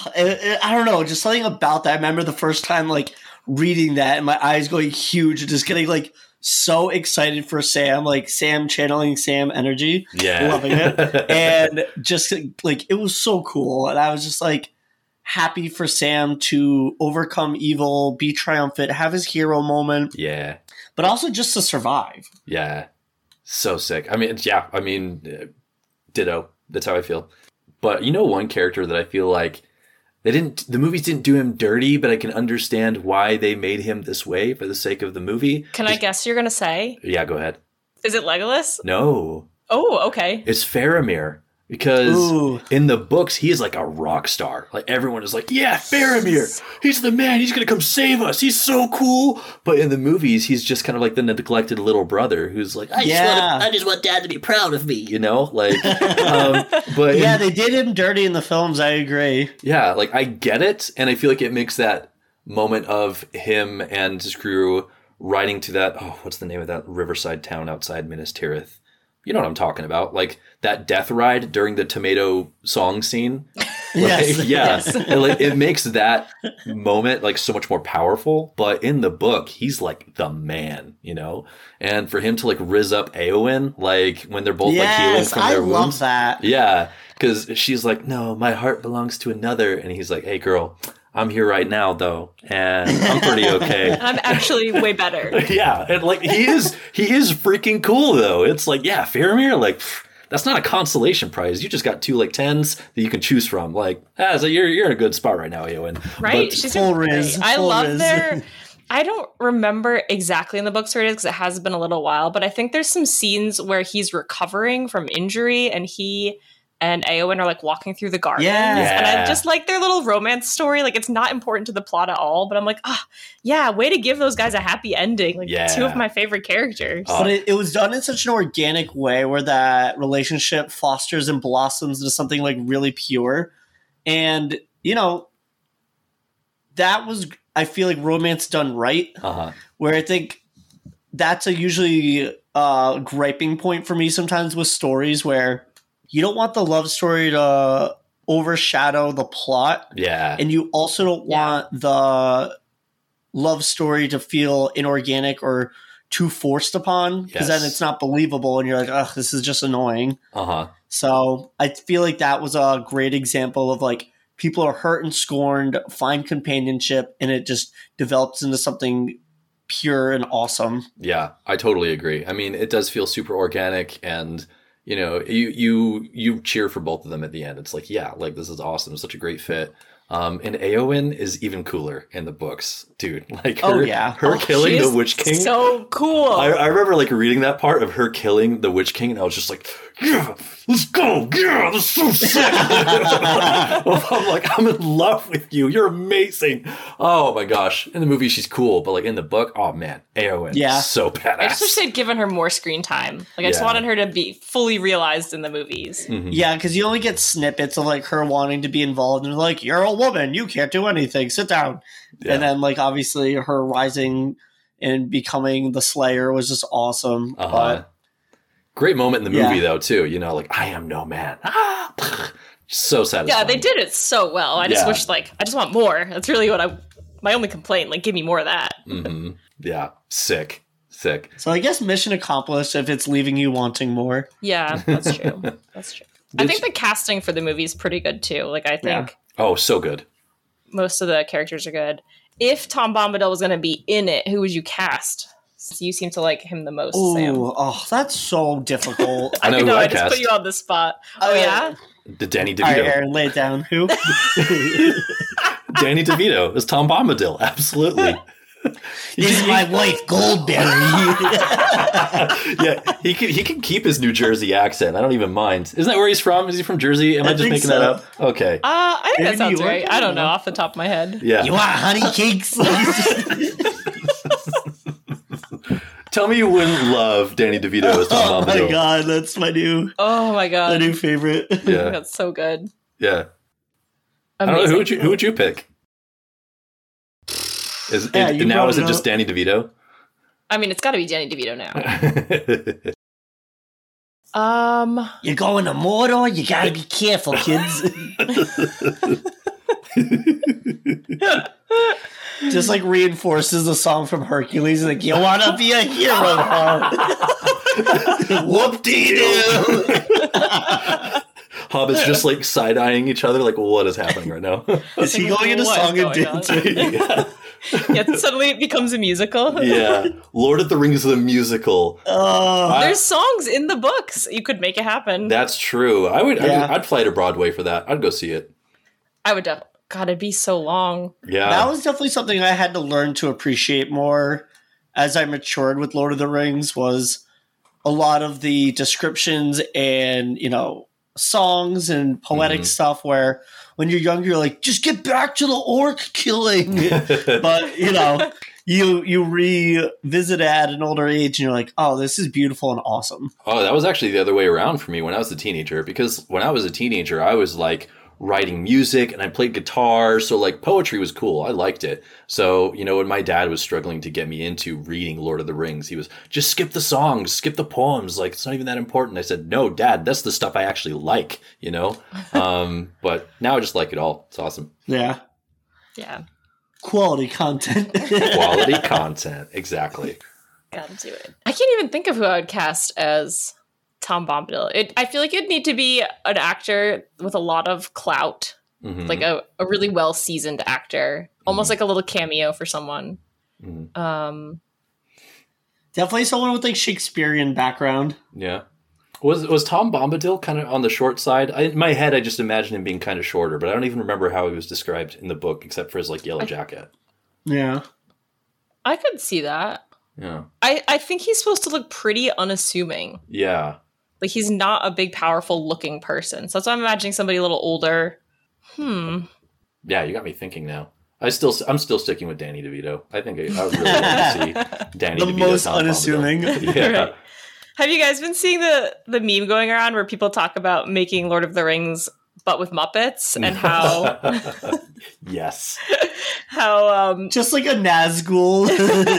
I don't know, just something about that. I remember the first time like reading that and my eyes going huge and just getting like so excited for Sam, like Sam channeling Sam energy. Yeah. Loving it. And just like it was so cool. And I was just like happy for Sam to overcome evil, be triumphant, have his hero moment. Yeah. But also just to survive. Yeah. So sick. I mean, ditto. That's how I feel. But you know, one character that I feel like the movies didn't do him dirty, but I can understand why they made him this way for the sake of the movie. Can I guess you're going to say? Yeah, go ahead. Is it Legolas? No. Oh, okay. It's Faramir. Because Ooh. in the books, he is like a rock star. Like everyone is like, yeah, Faramir, he's the man. He's going to come save us. He's so cool. But in the movies, he's just kind of like the neglected little brother who's like, I just want dad to be proud of me, you know? Like, but Yeah, they did him dirty in the films. I agree. yeah, like I get it. And I feel like it makes that moment of him and his crew riding to that, what's the name of that riverside town outside Minas Tirith? You know what I'm talking about. Like that death ride during the tomato song scene. Yes. Yeah. And, like, it makes that moment like so much more powerful. But in the book, he's like the man, you know? And for him to like riz up Eowyn, like when they're both like healing from their wounds. I love that. Yeah. Because she's like, no, my heart belongs to another. And he's like, hey, girl, I'm here right now, though, and I'm pretty okay. I'm actually way better. Yeah, and like he is freaking cool though. It's like, yeah, Faramir, like that's not a consolation prize. You just got 2 like 10s that you can choose from. Like, so you're in a good spot right now, Eowyn. Right? But, She's full great. riz, I full love riz. I don't remember exactly in the books where it is because it has been a little while, but I think there's some scenes where he's recovering from injury and he and Eowyn are like walking through the gardens. Yeah. And I just like their little romance story. Like it's not important to the plot at all, but I'm like, yeah, way to give those guys a happy ending. Like 2 of my favorite characters. But it was done in such an organic way where that relationship fosters and blossoms into something like really pure. And, you know, that was, I feel like romance done right, where I think that's a usually griping point for me sometimes with stories where you don't want the love story to overshadow the plot. Yeah. And you also don't want the love story to feel inorganic or too forced upon, because then it's not believable and you're like, ugh, this is just annoying. So I feel like that was a great example of like people are hurt and scorned, find companionship, and it just develops into something pure and awesome. Yeah, I totally agree. I mean, it does feel super organic, and you know, you cheer for both of them at the end. It's like, yeah, like this is awesome, such a great fit. And Éowyn is even cooler in the books, dude. Like her killing the Witch King, so cool. I remember like reading that part of her killing the Witch King, and I was just like, yeah, let's go, yeah, that's so sick. I'm like, I'm in love with you. You're amazing. Oh my gosh. In the movie, she's cool, but like in the book, oh man, Éowyn, so badass. I just wish they'd given her more screen time. Like I just wanted her to be fully realized in the movies. Yeah, because you only get snippets of like her wanting to be involved, and like, you're a woman, you can't do anything, sit down. And then like obviously her rising and becoming the Slayer was just awesome. But great moment in the movie though too, you know, like I am no man. So satisfying. Yeah, they did it so well. I just wish like I just want more. That's really what my only complaint, like give me more of that. Yeah, sick. So I guess mission accomplished if it's leaving you wanting more. Yeah, that's true. That's true. I think the casting for the movie is pretty good too. Like I think oh, so good. Most of the characters are good. If Tom Bombadil was going to be in it, who would you cast? So you seem to like him the most, Sam. Oh, that's so difficult. I know who I cast. just put you on the spot. Oh, yeah? The Danny DeVito. All right, Aaron, lay it down. Who? Danny DeVito is Tom Bombadil. Absolutely. This is my wife, Goldberry. Yeah, he can keep his New Jersey accent. I don't even mind. Isn't that where he's from? Is he from Jersey? Am I just making that up? Okay. I think that sounds right. I don't know off the top of my head. Yeah. You want honey cakes? Tell me you wouldn't love Danny DeVito as Tom Bombadil. Oh my god, that's my new. Oh my god, my new favorite. Yeah, that's so good. Yeah. Amazing. I don't know, who would you pick? Is it just Danny DeVito? I mean, it's got to be Danny DeVito now. You're going to Mordor? You gotta be careful, kids. Just like reinforces the song from Hercules. Like, you want to be a hero, huh? Whoop-dee-doo. Hobbits just like side-eyeing each other like, what is happening right now? Is he going into song and dancing? Yeah, suddenly it becomes a musical. Yeah. Lord of the Rings is a musical. There's songs in the books. You could make it happen. That's true. I'd fly to Broadway for that. I'd go see it. I would God, it'd be so long. Yeah. That was definitely something I had to learn to appreciate more as I matured with Lord of the Rings, was a lot of the descriptions and, you know, songs and poetic stuff where when you're younger, you're like, just get back to the orc killing. But, you know, you revisit it at an older age and you're like, oh, this is beautiful and awesome. Oh, that was actually the other way around for me when I was a teenager, because when I was a teenager, I was like writing music and I played guitar. So like poetry was cool. I liked it. So, you know, when my dad was struggling to get me into reading Lord of the Rings, he was just skip the songs, skip the poems. Like, it's not even that important. I said, no, Dad, that's the stuff I actually like, you know? But now I just like it all. It's awesome. Yeah. Yeah. Quality content. Quality content. Exactly. Gotta do it. I can't even think of who I would cast as Tom Bombadil. I feel like it'd need to be an actor with a lot of clout, like a really well seasoned actor, almost like a little cameo for someone. Definitely someone with like Shakespearean background. Yeah. Was Tom Bombadil kind of on the short side? In my head, I just imagine him being kind of shorter, but I don't even remember how he was described in the book, except for his like yellow jacket. Yeah, I could see that. Yeah, I think he's supposed to look pretty unassuming. Yeah. Like, he's not a big, powerful-looking person. So that's why I'm imagining somebody a little older. Yeah, you got me thinking now. I'm still sticking with Danny DeVito. I think I would really want to see Danny DeVito. The most unassuming. Yeah. Right. Have you guys been seeing the meme going around where people talk about making Lord of the Rings but with Muppets, and how Yes. Just like a Nazgul.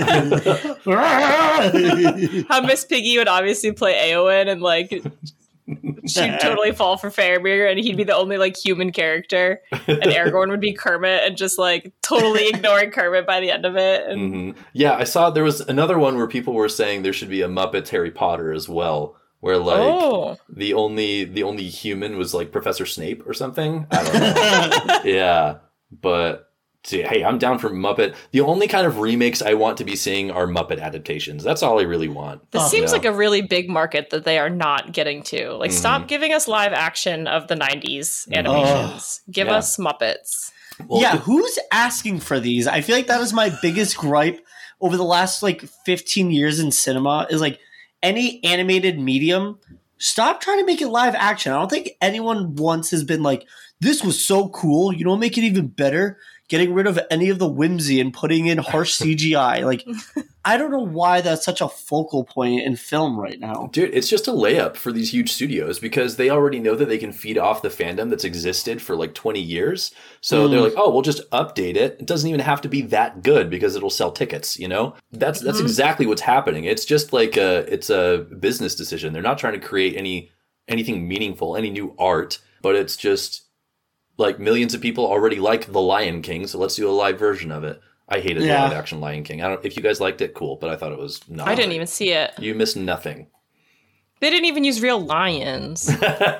how Miss Piggy would obviously play Eowyn, and like she'd totally fall for Faramir, and he'd be the only like human character, and Aragorn would be Kermit, and just like totally ignoring Kermit by the end of it. And Yeah, I saw there was another one where people were saying there should be a Muppets Harry Potter as well, where like the only human was like Professor Snape or something. I don't know. Yeah, but see, hey, I'm down for Muppet. The only kind of remakes I want to be seeing are Muppet adaptations. That's all I really want. This seems like a really big market that they are not getting to. Like, stop giving us live action of the 90s animations. Give us Muppets. Well, yeah, who's asking for these? I feel like that is my biggest gripe over the last like 15 years in cinema is like any animated medium, stop trying to make it live action. I don't think anyone once has been like, this was so cool. You know, make it even better. Getting rid of any of the whimsy and putting in harsh CGI. Like, I don't know why that's such a focal point in film right now. Dude, it's just a layup for these huge studios because they already know that they can feed off the fandom that's existed for like 20 years. So they're like, oh, we'll just update it. It doesn't even have to be that good because it'll sell tickets, you know? That's exactly what's happening. It's just like it's a business decision. They're not trying to create anything meaningful, any new art, but it's just like millions of people already like The Lion King, so let's do a live version of it. I hated the live action Lion King. I don't if you guys liked it, cool, but I thought it was not. I didn't even see it. You missed nothing. They didn't even use real lions.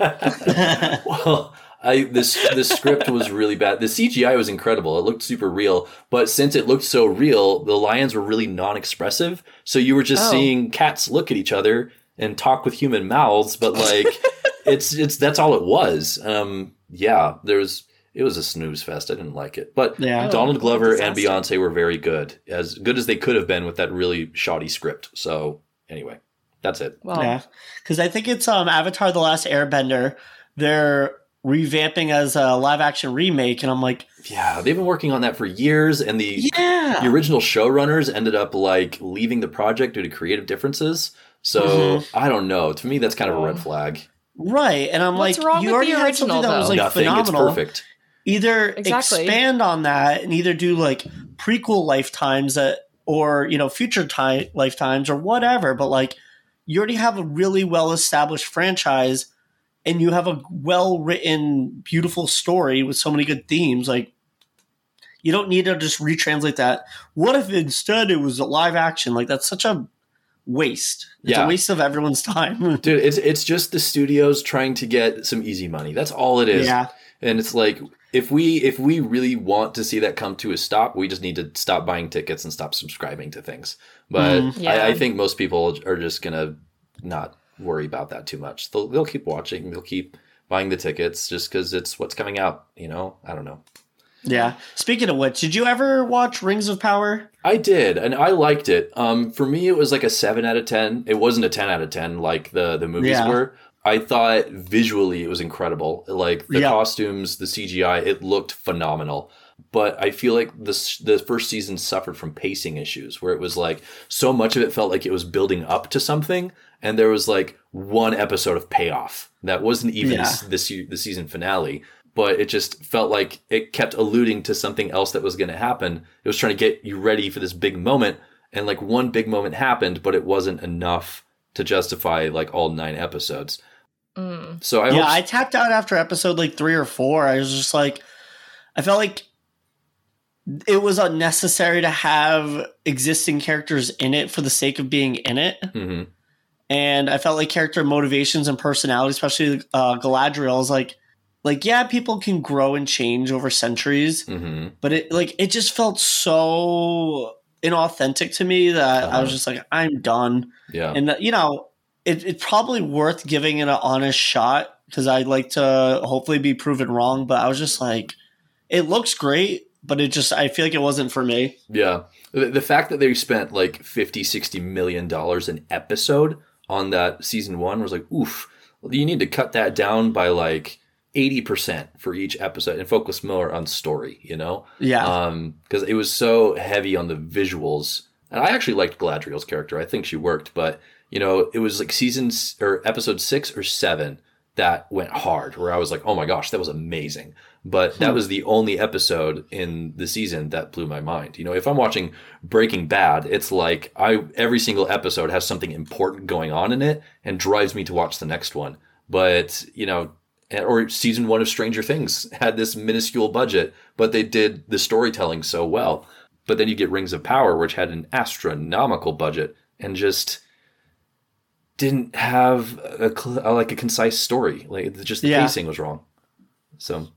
Well, this script was really bad. The CGI was incredible. It looked super real, but since it looked so real, the lions were really non-expressive. So you were just seeing cats look at each other and talk with human mouths, but like it's that's all it was. Yeah, it was a snooze fest. I didn't like it. But Donald Glover and Beyonce were very good as they could have been with that really shoddy script. So anyway, that's it. Well, yeah, because I think it's Avatar: The Last Airbender. They're revamping as a live action remake, and I'm like, yeah, they've been working on that for years, and the original showrunners ended up like leaving the project due to creative differences. So I don't know. To me, that's kind of a red flag. Right, and I'm What's like, wrong you with already the had something original, that was though? like Nothing. phenomenal. It's perfect. Either Exactly. expand on that and either do like prequel lifetimes or future lifetimes or whatever. But like, you already have a really well established franchise, and you have a well written, beautiful story with so many good themes. Like, you don't need to just retranslate that. What if instead it was a live action? Like, that's such a waste. It's a waste of everyone's time. Dude, it's just the studios trying to get some easy money. That's all it is. Yeah. And it's like if we really want to see that come to a stop, we just need to stop buying tickets and stop subscribing to things. But I think most people are just gonna not worry about that too much. They'll keep watching. They'll keep buying the tickets just because it's what's coming out. You know, I don't know. Yeah. Speaking of which, did you ever watch Rings of Power? I did, and I liked it. For me, it was like a 7 out of 10. It wasn't a 10 out of 10 like the movies were. I thought visually it was incredible. Like the costumes, the CGI, it looked phenomenal. But I feel like the first season suffered from pacing issues where it was like so much of it felt like it was building up to something. And there was like one episode of payoff that wasn't even the season finale. But it just felt like it kept alluding to something else that was going to happen. It was trying to get you ready for this big moment. And like one big moment happened, but it wasn't enough to justify like all 9 episodes. So I tapped out after episode like 3 or 4. I was just like, I felt like it was unnecessary to have existing characters in it for the sake of being in it. Mm-hmm. And I felt like character motivations and personality, especially Galadriel, was like, yeah, people can grow and change over centuries, but it just felt so inauthentic to me that I was just like, I'm done. Yeah. And it's probably worth giving it an honest shot because I'd like to hopefully be proven wrong, but I was just like, it looks great, but I feel like it wasn't for me. Yeah. The fact that they spent like $50-60 million an episode on that season 1 was like, oof, you need to cut that down by like 80% for each episode and focus more on story, you know? Yeah. Because it was so heavy on the visuals. And I actually liked Galadriel's character. I think she worked, but it was like episode 6 or 7 that went hard, where I was like, oh my gosh, that was amazing. But that was the only episode in the season that blew my mind. You know, if I'm watching Breaking Bad, it's like every single episode has something important going on in it and drives me to watch the next one. But, you know, or season 1 of Stranger Things had this minuscule budget, but they did the storytelling so well. But then you get Rings of Power, which had an astronomical budget and just didn't have a concise story. Like, just the pacing was wrong. So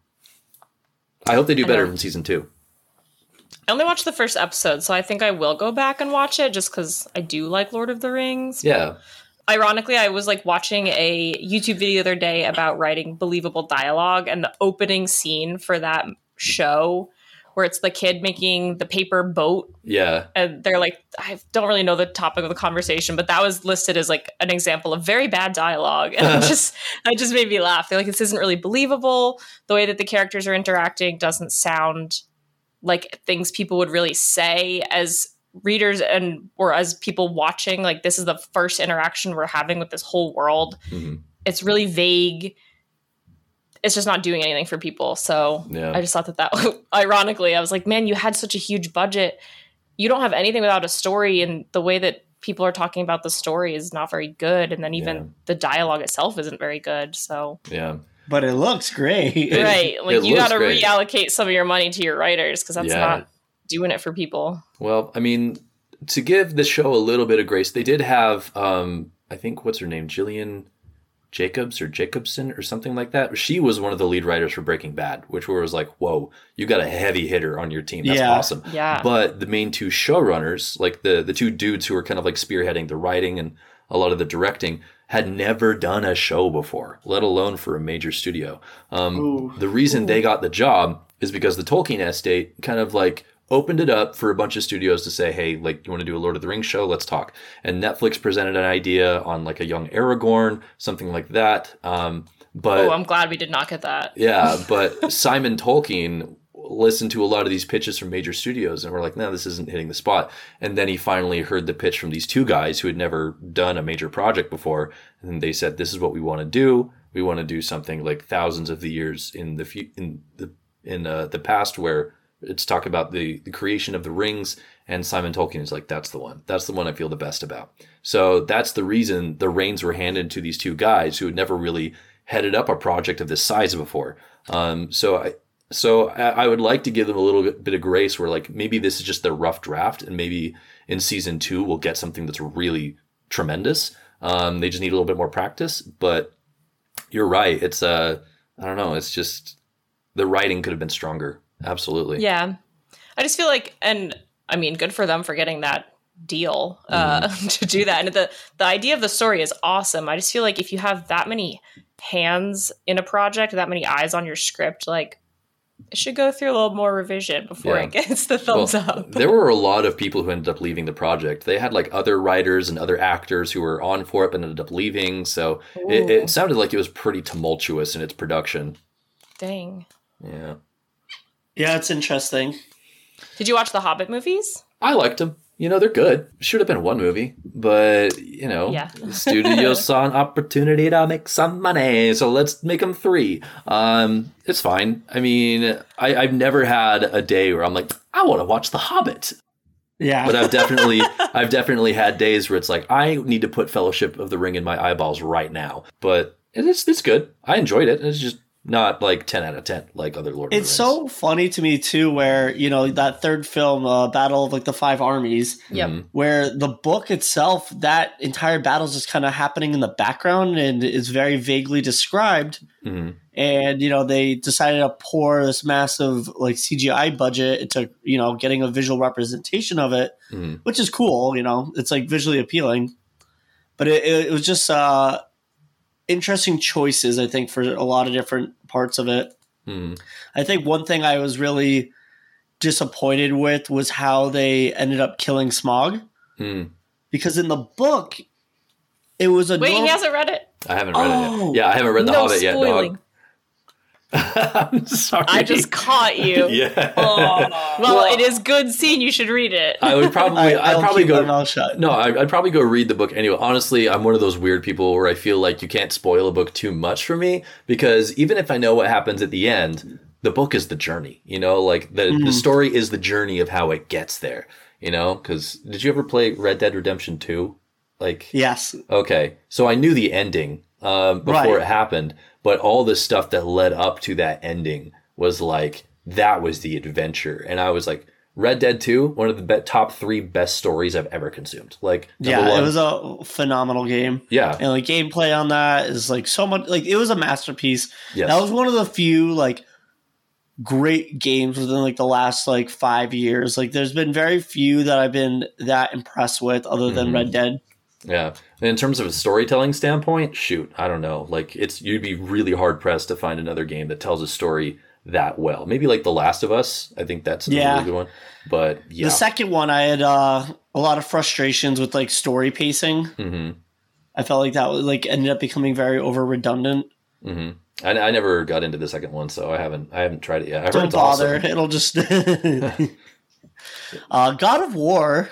I hope they do better in season 2. I only watched the first episode, so I think I will go back and watch it just because I do like Lord of the Rings. Yeah. Ironically, I was like watching a YouTube video the other day about writing believable dialogue, and the opening scene for that show where it's the kid making the paper boat. Yeah. And they're like, I don't really know the topic of the conversation, but that was listed as like an example of very bad dialogue. And it just made me laugh. They're like, this isn't really believable. The way that the characters are interacting doesn't sound like things people would really say as readers or as people watching. Like, this is the first interaction we're having with this whole world. Mm-hmm. It's really vague. It's just not doing anything for people. So I just thought that ironically, I was like, man, you had such a huge budget. You don't have anything without a story. And the way that people are talking about the story is not very good. And then even the dialogue itself isn't very good. So, but it looks great. Right. Like, you got to reallocate some of your money to your writers because that's not doing it for people. Well, I mean, to give the show a little bit of grace, they did have, I think, what's her name? Jillian Jacobs or Jacobson or something like that. She was one of the lead writers for Breaking Bad, which was like, whoa, you got a heavy hitter on your team. That's awesome. Yeah. But the main two showrunners, like the two dudes who were kind of like spearheading the writing and a lot of the directing, had never done a show before, let alone for a major studio. The reason they got the job is because the Tolkien estate kind of like opened it up for a bunch of studios to say, hey, like, you want to do a Lord of the Rings show? Let's talk. And Netflix presented an idea on like a young Aragorn, something like that. But I'm glad we did not get that. Yeah, but Simon Tolkien listened to a lot of these pitches from major studios and we're like, no, this isn't hitting the spot. And then he finally heard the pitch from these two guys who had never done a major project before. And they said, this is what we want to do. We want to do something like thousands of the years in the past, where it's talk about the creation of the rings, and Simon Tolkien is like, that's the one. That's the one I feel the best about. So that's the reason the reins were handed to these two guys who had never really headed up a project of this size before. So I would like to give them a little bit of grace where like maybe this is just their rough draft, and maybe in season 2 we'll get something that's really tremendous. They just need a little bit more practice, but you're right. It's I don't know. It's just the writing could have been stronger. Absolutely. Yeah. I just feel like, and I mean, good for them for getting that deal to do that. And the idea of the story is awesome. I just feel like if you have that many hands in a project, that many eyes on your script, like, it should go through a little more revision before it gets the thumbs up. There were a lot of people who ended up leaving the project. They had like other writers and other actors who were on for it but ended up leaving. So it sounded like it was pretty tumultuous in its production. Dang. Yeah. Yeah, it's interesting. Did you watch the Hobbit movies? I liked them. You know, they're good. Should have been one movie, but, you know, the studio saw an opportunity to make some money, so let's make them 3. It's fine. I mean, I've never had a day where I'm like, I want to watch The Hobbit. Yeah. But I've definitely had days where it's like, I need to put Fellowship of the Ring in my eyeballs right now. But it's good. I enjoyed it. It's just not like 10 out of 10 like other Lord of the Rings. It's so funny to me too, where, you know, that third film, Battle of like the Five Armies, where the book itself, that entire battle is just kind of happening in the background and is very vaguely described. Mm-hmm. And, you know, they decided to pour this massive like CGI budget into, you know, getting a visual representation of it, which is cool. You know, it's like visually appealing, but it was just, interesting choices, I think, for a lot of different parts of it. I think one thing I was really disappointed with was how they ended up killing Smaug. Because in the book, it was a... Wait, he hasn't read it? I haven't read it yet. Yeah, I haven't read The Hobbit yet, dog. I'm sorry. I just caught you. Yeah. Oh. Well, it is good scene. You should read it. I would probably. I'd probably keep go. my mouth shut. No, I'd probably go read the book anyway. Honestly, I'm one of those weird people where I feel like you can't spoil a book too much for me, because even if I know what happens at the end, the book is the journey. You know, like the story is the journey of how it gets there. You know, because did you ever play Red Dead Redemption 2? Like, Yes. okay, so I knew the ending before it happened, but all the stuff that led up to that ending was like, that was the adventure. And I was like, Red Dead 2, one of the top 3 best stories I've ever consumed. Like, Yeah, one, it was a phenomenal game. Yeah. And like gameplay on that is like so much, like it was a masterpiece. Yes. That was one of the few like great games within like the last like 5 years. Like there's been very few that I've been that impressed with other than Red Dead. Yeah. And in terms of a storytelling standpoint, shoot, I don't know. Like, you'd be really hard pressed to find another game that tells a story that well. Maybe like The Last of Us. I think that's a really good one. But yeah. The second one, I had a lot of frustrations with like story pacing. Mm-hmm. I felt like that was like ended up becoming very over redundant. Mm-hmm. I never got into the second one, so I haven't tried it yet. I've heard Don't it's bother. awesome. It'll just God of War.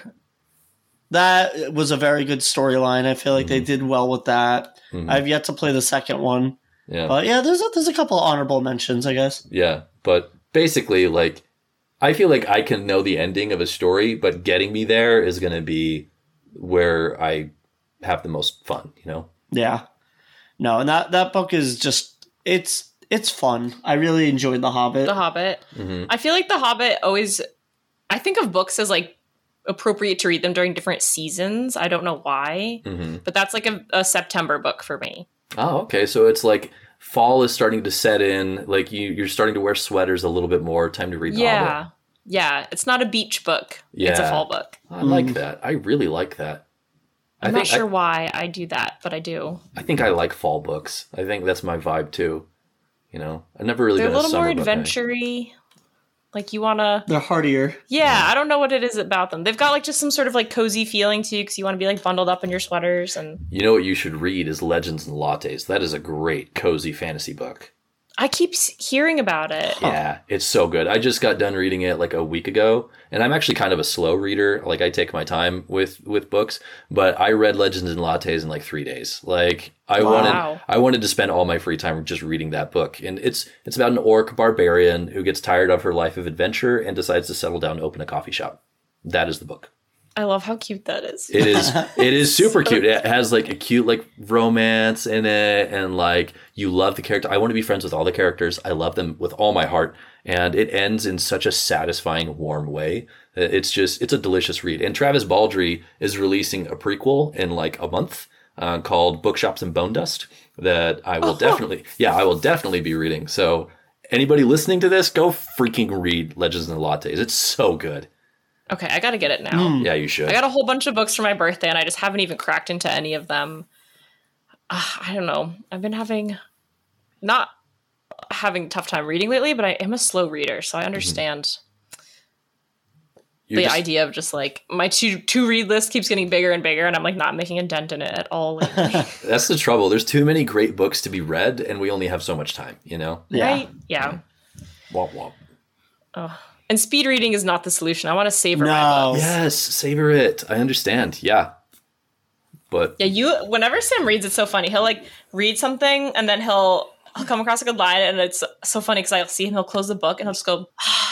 That was a very good storyline. I feel like they did well with that. I've yet to play the second one. Yeah. But yeah, there's a couple of honorable mentions, I guess. Yeah. But basically, like, I feel like I can know the ending of a story, but getting me there is going to be where I have the most fun, you know? Yeah. No, and that book is just it's fun. I really enjoyed The Hobbit. The Hobbit. Mm-hmm. I feel like The Hobbit always, I think of books as like appropriate to read them during different seasons. I don't know why, but that's like a September book for me. Oh, okay. So it's like fall is starting to set in. Like you're starting to wear sweaters a little bit more. Time to read The Hobbit. Yeah. It's not a beach book. Yeah. It's a fall book. I like that. I really like that. I'm not sure why I do that, but I do. I think I like fall books. I think that's my vibe too. You know, I've never really They're been a little more summer book guy. adventure-y. Like you want to... They're hardier. Yeah, I don't know what it is about them. They've got like just some sort of like cozy feeling to you because you want to be like bundled up in your sweaters. And You know what you should read is Legends and Lattes. That is a great cozy fantasy book. I keep hearing about it. Yeah, it's so good. I just got done reading it like a week ago, and I'm actually kind of a slow reader. Like I take my time with books, but I read Legends and Lattes in like 3 days. Like I wanted to spend all my free time just reading that book. And it's about an orc barbarian who gets tired of her life of adventure and decides to settle down and open a coffee shop. That is the book. I love how cute that is. It is super cute. It has like a cute like romance in it, and like you love the character. I want to be friends with all the characters. I love them with all my heart, and it ends in such a satisfying, warm way. It's a delicious read. And Travis Baldree is releasing a prequel in like a month called Bookshops and Bone Dust that I will definitely be reading. So anybody listening to this, go freaking read Legends and Lattes. It's so good. Okay, I gotta get it now. Yeah, you should. I got a whole bunch of books for my birthday, and I just haven't even cracked into any of them. I don't know. I've been not having a tough time reading lately, but I am a slow reader, so I understand idea of just like my to read list keeps getting bigger and bigger, and I'm like not making a dent in it at all lately. That's the trouble. There's too many great books to be read, and we only have so much time, you know? Right? Yeah. Womp womp. Oh. And speed reading is not the solution. I want to savor my books. Yes, savor it. I understand. Yeah. But yeah, whenever Sam reads, it's so funny. He'll like read something and then he'll come across a good line, and it's so funny because I'll see him, he'll close the book and he'll just go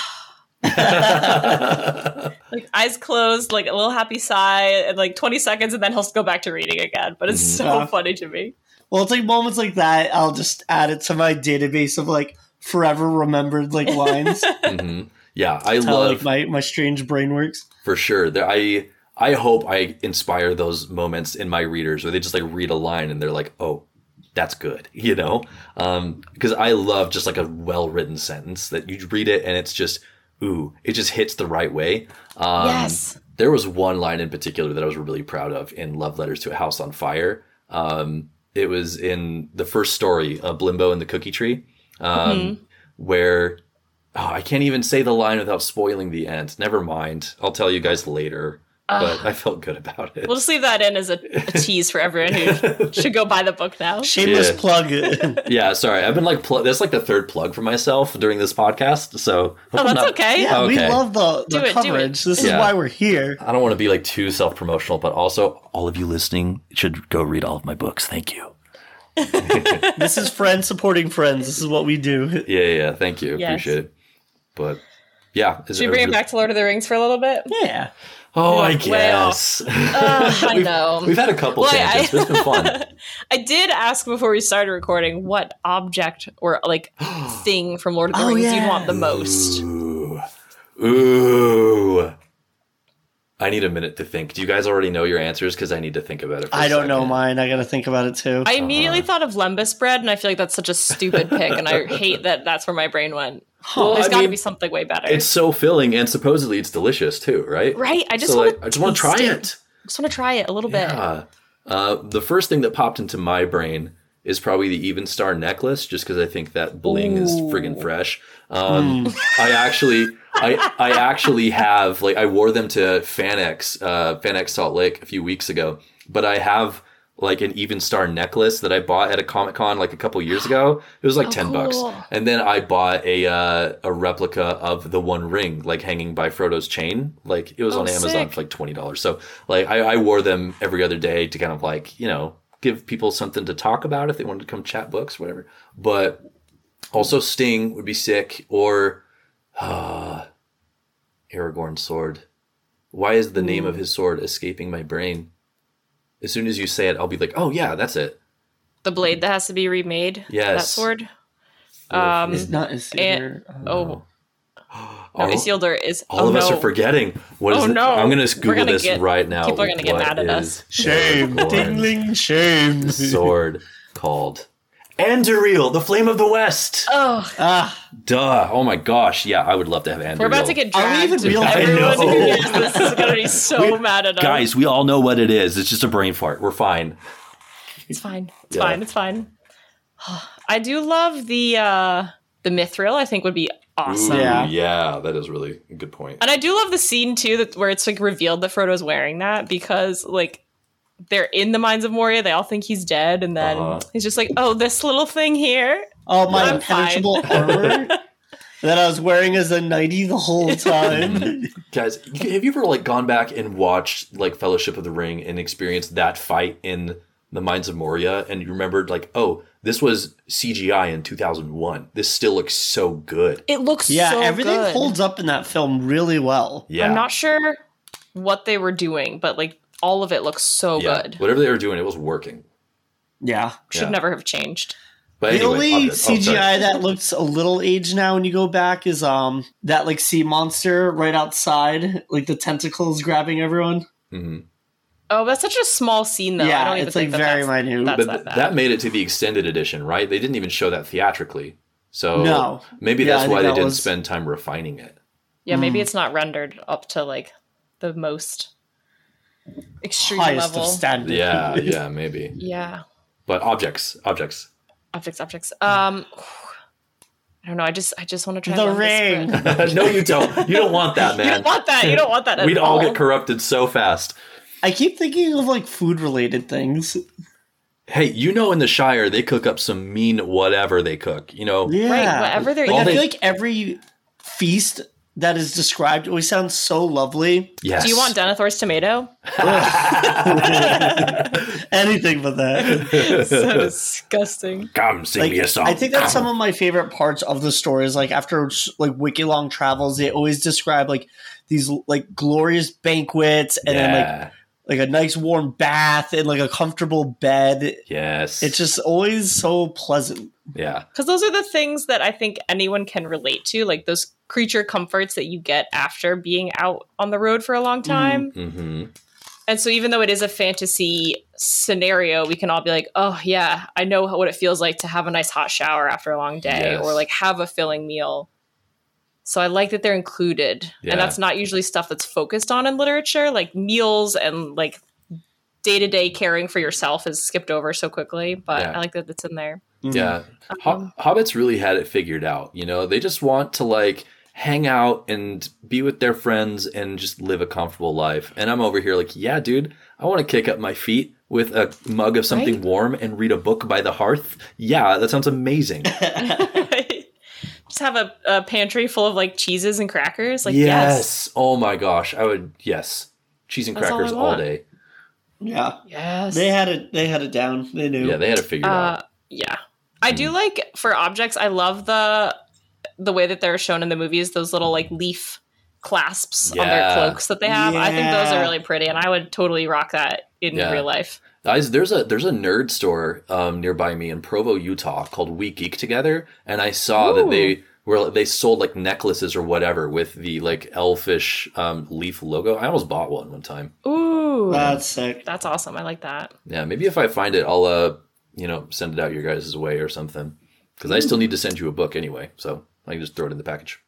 like eyes closed, like a little happy sigh, and like 20 seconds, and then he'll go back to reading again. But it's so funny to me. Well, it's like moments like that, I'll just add it to my database of like forever remembered like lines. Yeah, I That's love how, like my strange brain works. For sure. I hope I inspire those moments in my readers where they just like read a line and they're like, oh, that's good, you know? Because I love just like a well-written sentence that you read it and it's just, ooh, it just hits the right way. Yes. There was one line in particular that I was really proud of in Love Letters to a House on Fire. It was in the first story, Blimbo and the Cookie Tree, where... Oh, I can't even say the line without spoiling the end. Never mind. I'll tell you guys later. but I felt good about it. We'll just leave that in as a tease for everyone who should go buy the book now. Shameless Yeah. plug. Yeah, sorry. I've been like, that's like the third plug for myself during this podcast. So Oh, that's okay. Yeah, we Okay. love the Do it. coverage. This is Yeah. why we're here. I don't want to be like too self promotional, but also all of you listening should go read all of my books. Thank you. This is friends supporting friends. This is what we do. Yeah. Thank you. Yes. Appreciate it. But yeah. Should we bring it back to Lord of the Rings for a little bit? Yeah. Oh, I Way guess. I know. We've had a couple Well, tangents, but it's been fun. I did ask before we started recording what object or like thing from Lord of the Oh, Rings yeah. you'd want the most. Ooh. I need a minute to think. Do you guys already know your answers? Because I need to think about it. For I a don't know second. mine. I got to think about it too. I immediately thought of lembas bread, and I feel like that's such a stupid pick, and I hate that that's where my brain went. Well, There's I got to mean, be something way better. It's so filling, and supposedly it's delicious too, right? Right? I just So, want like, I just want to try it. Just want to try it a little bit. Yeah. The first thing that popped into my brain is probably the Even Star necklace, just because I think that bling is friggin' fresh. I actually have, like, I wore them to FanX Salt Lake a few weeks ago, but I have like an Even Star necklace that I bought at a Comic-Con like a couple years ago. It was like $10. cool. And then I bought a replica of the One Ring, like hanging by Frodo's chain. Like it was on Amazon sick. for like $20. So like I wore them every other day to kind of like, you know, give people something to talk about if they wanted to come chat books, whatever. But also Sting would be sick, or Aragorn's sword. Why is the name of his sword escaping my brain? As soon as you say it, I'll be like, oh yeah, that's it. The blade that has to be remade. Yes. That sword. It's not Isildur. Oh. All, No, Isildur is. all of us are forgetting. What is Oh, it? no. I'm going to We're Google gonna this get- right now. people are gonna get What mad at is us. Shame. Aragorn's Dingling shame. sword called Anduril, the Flame of the West. Oh, Ah, Duh. Oh my gosh. Yeah, I would love to have Anduril. we're about to get Are we dragged. even real? I Everyone know. who hears this is going to be so mad at us. Guys, we all know what it is. It's just a brain fart. We're fine. It's fine. It's Yeah. fine. It's fine. I do love the mithril. I think would be awesome. Ooh, Yeah. yeah, that is really a good point. And I do love the scene too that where it's like revealed that Frodo's wearing that, because like they're in the Mines of Moria, they all think he's dead, and then he's just like, "Oh, this little thing here." oh, my I'm fine. impenetrable armor that I was wearing as a nightie the whole time. Guys, have you ever like gone back and watched like Fellowship of the Ring and experienced that fight in the Mines of Moria, and you remembered like, oh, this was CGI in 2001. This still looks so good. It looks Yeah, so everything good. holds up in that film really well. Yeah. I'm not sure what they were doing, but like all of it looks so Yeah. good. Whatever they were doing, it was working. Yeah. Should Yeah. never have changed. But The anyway, only object. Oh, sorry. CGI that looks a little aged now when you go back is that like sea monster right outside, like the tentacles grabbing everyone. Mhm. Oh, that's such a small scene though. I Yeah, don't even it's like think that very that's, minute. that's But that that bad. made it to the extended edition, right? They didn't even show that theatrically. So No. maybe Yeah, I that's think why they that didn't was- spend time refining it. Yeah, maybe it's not rendered up to like the most extreme Highest level. of standard. Yeah, maybe. Yeah. But objects. Objects. I don't know. I just want to try The Lembas bread. ring. No, you don't. You don't want that, You man. don't want that. You don't want that at We'd all. all get corrupted so fast. I keep thinking of like food related things. Hey, you know, in the Shire, they cook up some mean whatever they cook. You know, Yeah. Right, whatever they're Like, I eating. feel like every feast that is described always sounds so lovely. yes. Do you want Denethor's tomato? Anything but that. So disgusting. Come sing Like, me a song? I think that's Come. some of my favorite parts of the stories. Like after like wiki long travels, they always describe like these like glorious banquets and then Yeah. like a nice warm bath and like a comfortable bed. Yes. It's just always so pleasant. yeah. Because those are the things that I think anyone can relate to, like those creature comforts that you get after being out on the road for a long time. Mm-hmm. And so even though it is a fantasy scenario, we can all be like, oh yeah, I know what it feels like to have a nice hot shower after a long day Yes. or like have a filling meal. So I like that they're included. Yeah. And that's not usually stuff that's focused on in literature, like meals and like day-to-day caring for yourself is skipped over so quickly, but Yeah. I like that it's in there. Yeah. Hobbits really had it figured out. You know, they just want to like hang out and be with their friends and just live a comfortable life. And I'm over here like, yeah, dude, I want to kick up my feet with a mug of something Right? warm and read a book by the hearth. Yeah, that sounds amazing. Just have a pantry full of like cheeses and crackers. Like, Yes. Oh my gosh. I would, yes. Cheese and That's all I crackers all want. day. Yeah. Yes. They had it down. They knew. Yeah, they had to figure it out. Yeah. I do like, for objects, I love the way that they're shown in the movies, those little like leaf clasps on their Yeah. cloaks that they have. I think those are Yeah. really pretty, and I would totally rock that in Yeah. real life. Guys, there's a nerd store nearby me in Provo, Utah called We Geek Together, and I saw that they sold like necklaces or whatever with the like elfish leaf logo. I almost bought one time. Ooh. That's sick. That's awesome. I like that. Yeah, maybe if I find it, I'll send it out your guys' way or something. Because I still need to send you a book anyway, so I can just throw it in the package.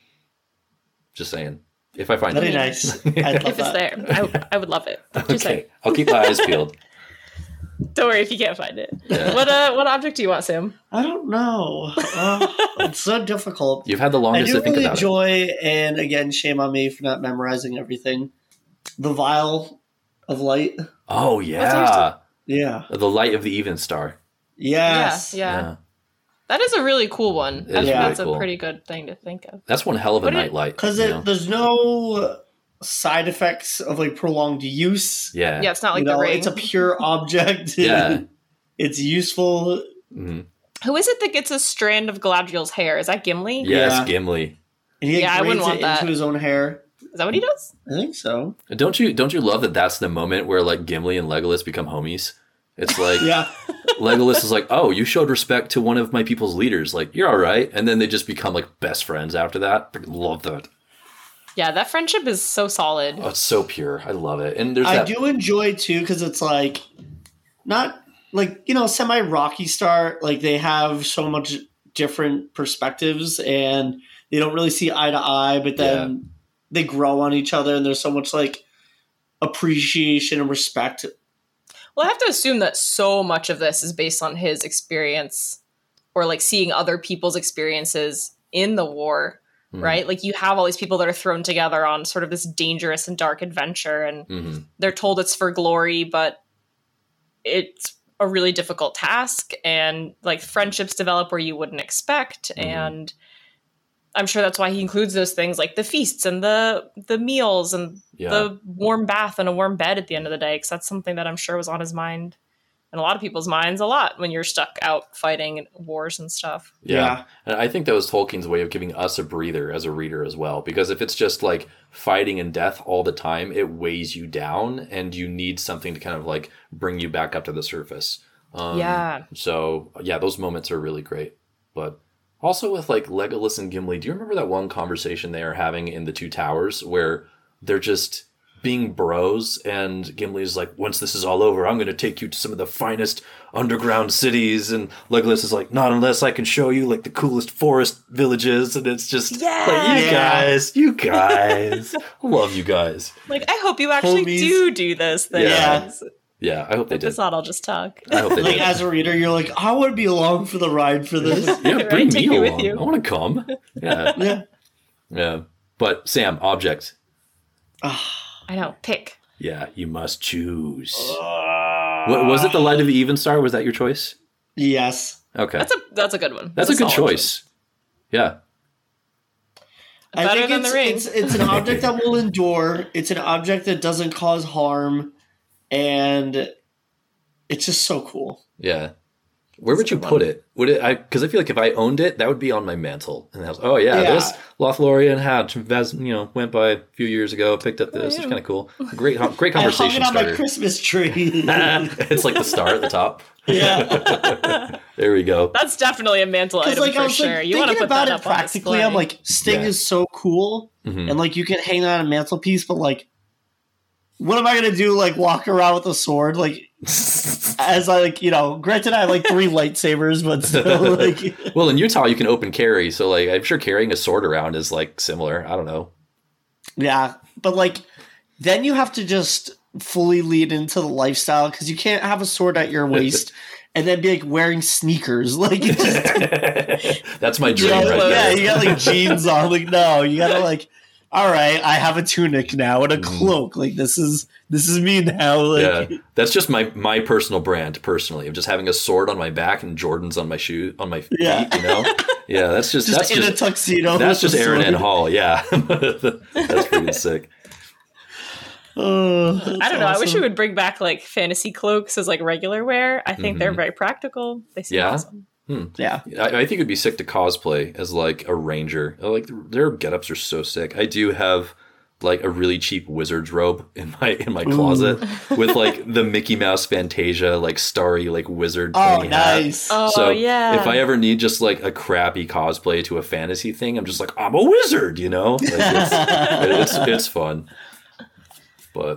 Just saying. If I find Very it. nice. I love If it's that. there, I would love it. Just Okay, saying. I'll keep my eyes peeled. Don't worry if you can't find it. Yeah. What object do you want, Sam? I don't know. It's so difficult. You've had the I longest do to think really about it. enjoy, and again, shame on me for not memorizing everything. The vial of light. Oh yeah, Yeah. the light of the even star. Yes. Yeah. That is a really cool one. It I is think really that's cool. a pretty good thing to think of. That's one hell of a What did- nightlight. Because you know? there's no side effects of like prolonged use. Yeah. Yeah, it's not like You know, the ring. it's a pure object. Yeah. It's useful. Mhm. Who is it that gets a strand of Galadriel's hair? Is that Gimli? Yes, Yeah. Gimli. And he Yeah, I wouldn't grades want it that. into his own hair. Is that what he does? I think so. Don't you love that that's the moment where like Gimli and Legolas become homies? It's like Yeah. Legolas is like, "Oh, you showed respect to one of my people's leaders. Like, you're all right." And then they just become like best friends after that. Freaking love that. Yeah, that friendship is so solid. Oh, it's so pure. I love it. And there's I that do enjoy too because it's like not like semi Rocky start. Like they have so much different perspectives and they don't really see eye to eye, but then they grow on each other and there's so much like appreciation and respect. Well, I have to assume that so much of this is based on his experience or like seeing other people's experiences in the war, right? Like you have all these people that are thrown together on sort of this dangerous and dark adventure and Mhm. they're told it's for glory, but it's a really difficult task and like friendships develop where you wouldn't expect and I'm sure that's why he includes those things like the feasts and the meals and Yeah. the warm bath and a warm bed at the end of the day because that's something that I'm sure was on his mind and a lot of people's minds a lot when you're stuck out fighting wars and stuff. Yeah. And I think that was Tolkien's way of giving us a breather as a reader as well. Because if it's just like fighting and death all the time, it weighs you down and you need something to kind of like bring you back up to the surface. Yeah. So, yeah, those moments are really great. But also with like Legolas and Gimli, do you remember that one conversation they are having in the Two Towers where they're just being bros and Gimli's like, once this is all over, I'm going to take you to some of the finest underground cities. And Legolas is like, not unless I can show you like the coolest forest villages. And it's just like, you guys, I love you guys. Like, I hope you actually Homies. do this thing. Yeah. Yeah, I hope they If did. it's not, I'll just talk. I hope they Like did. as a reader, you're like, I would be along for the ride for this. Yeah, Right, bring take me me with along. you. I want to come. Yeah, Yeah. yeah. But Sam, object. I know. Pick. Yeah, you must choose. Was it the light of the even star? Was that your choice? Yes. Okay, That's a good one. that's a good solid choice. Yeah, I Better think than the ring. it's an object that will endure. It's an object that doesn't cause harm, and it's just so cool. yeah. Where would you put it? Would it? Because I feel like if I owned it, that would be on my mantle in the house. Oh yeah, Yeah. this Lothlorien hat, went by a few years ago. Picked up this. It's kind of cool. Great I hung conversation it on my starter. Christmas tree. It's like the star at the top. Yeah. There we go. That's definitely a mantle Because item like I for was sure. like You want to thinking put about that it up on practically. display. I'm like, Sting Yeah. is so cool, Mhm. and like you can hang that on a mantelpiece. But like, what am I gonna do? Like walk around with a sword? Like as I granted I have like 3 lightsabers, but still like Well, in Utah, you can open carry, so like I'm sure carrying a sword around is like similar. I don't know. yeah. But like then you have to just fully lead into the lifestyle because you can't have a sword at your waist and then be like wearing sneakers. Like, it just, That's my you dream know, right yeah, there. you got like jeans on. Like, no, you gotta like, all right, I have a tunic now and a cloak. Like, this is me now. Like, Yeah, that's just my personal brand. Personally, of just having a sword on my back and Jordans on my shoe on my feet. Yeah. You know, yeah, that's just in a tuxedo. That's with just a Aaron sword. N. Hall. Yeah, that's pretty sick. Oh, I don't know. I wish we would bring back like fantasy cloaks as like regular wear. I think they're very practical. They seem Yeah. awesome. Yeah. I think it'd be sick to cosplay as like a ranger. Like their getups are so sick. I do have like a really cheap wizard's robe in my closet with like the Mickey Mouse Fantasia like starry like wizard. Oh, pointy hat. nice. Oh, So yeah. if I ever need just like a crappy cosplay to a fantasy thing, I'm just like, I'm a wizard, you know? Like, it's fun. But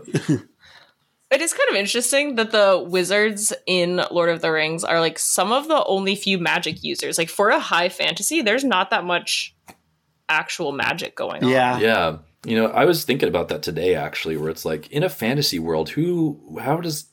It is kind of interesting that the wizards in Lord of the Rings are like some of the only few magic users. Like for a high fantasy, there's not that much actual magic going on. Yeah. yeah, you know, I was thinking about that today actually, where it's like in a fantasy world, how is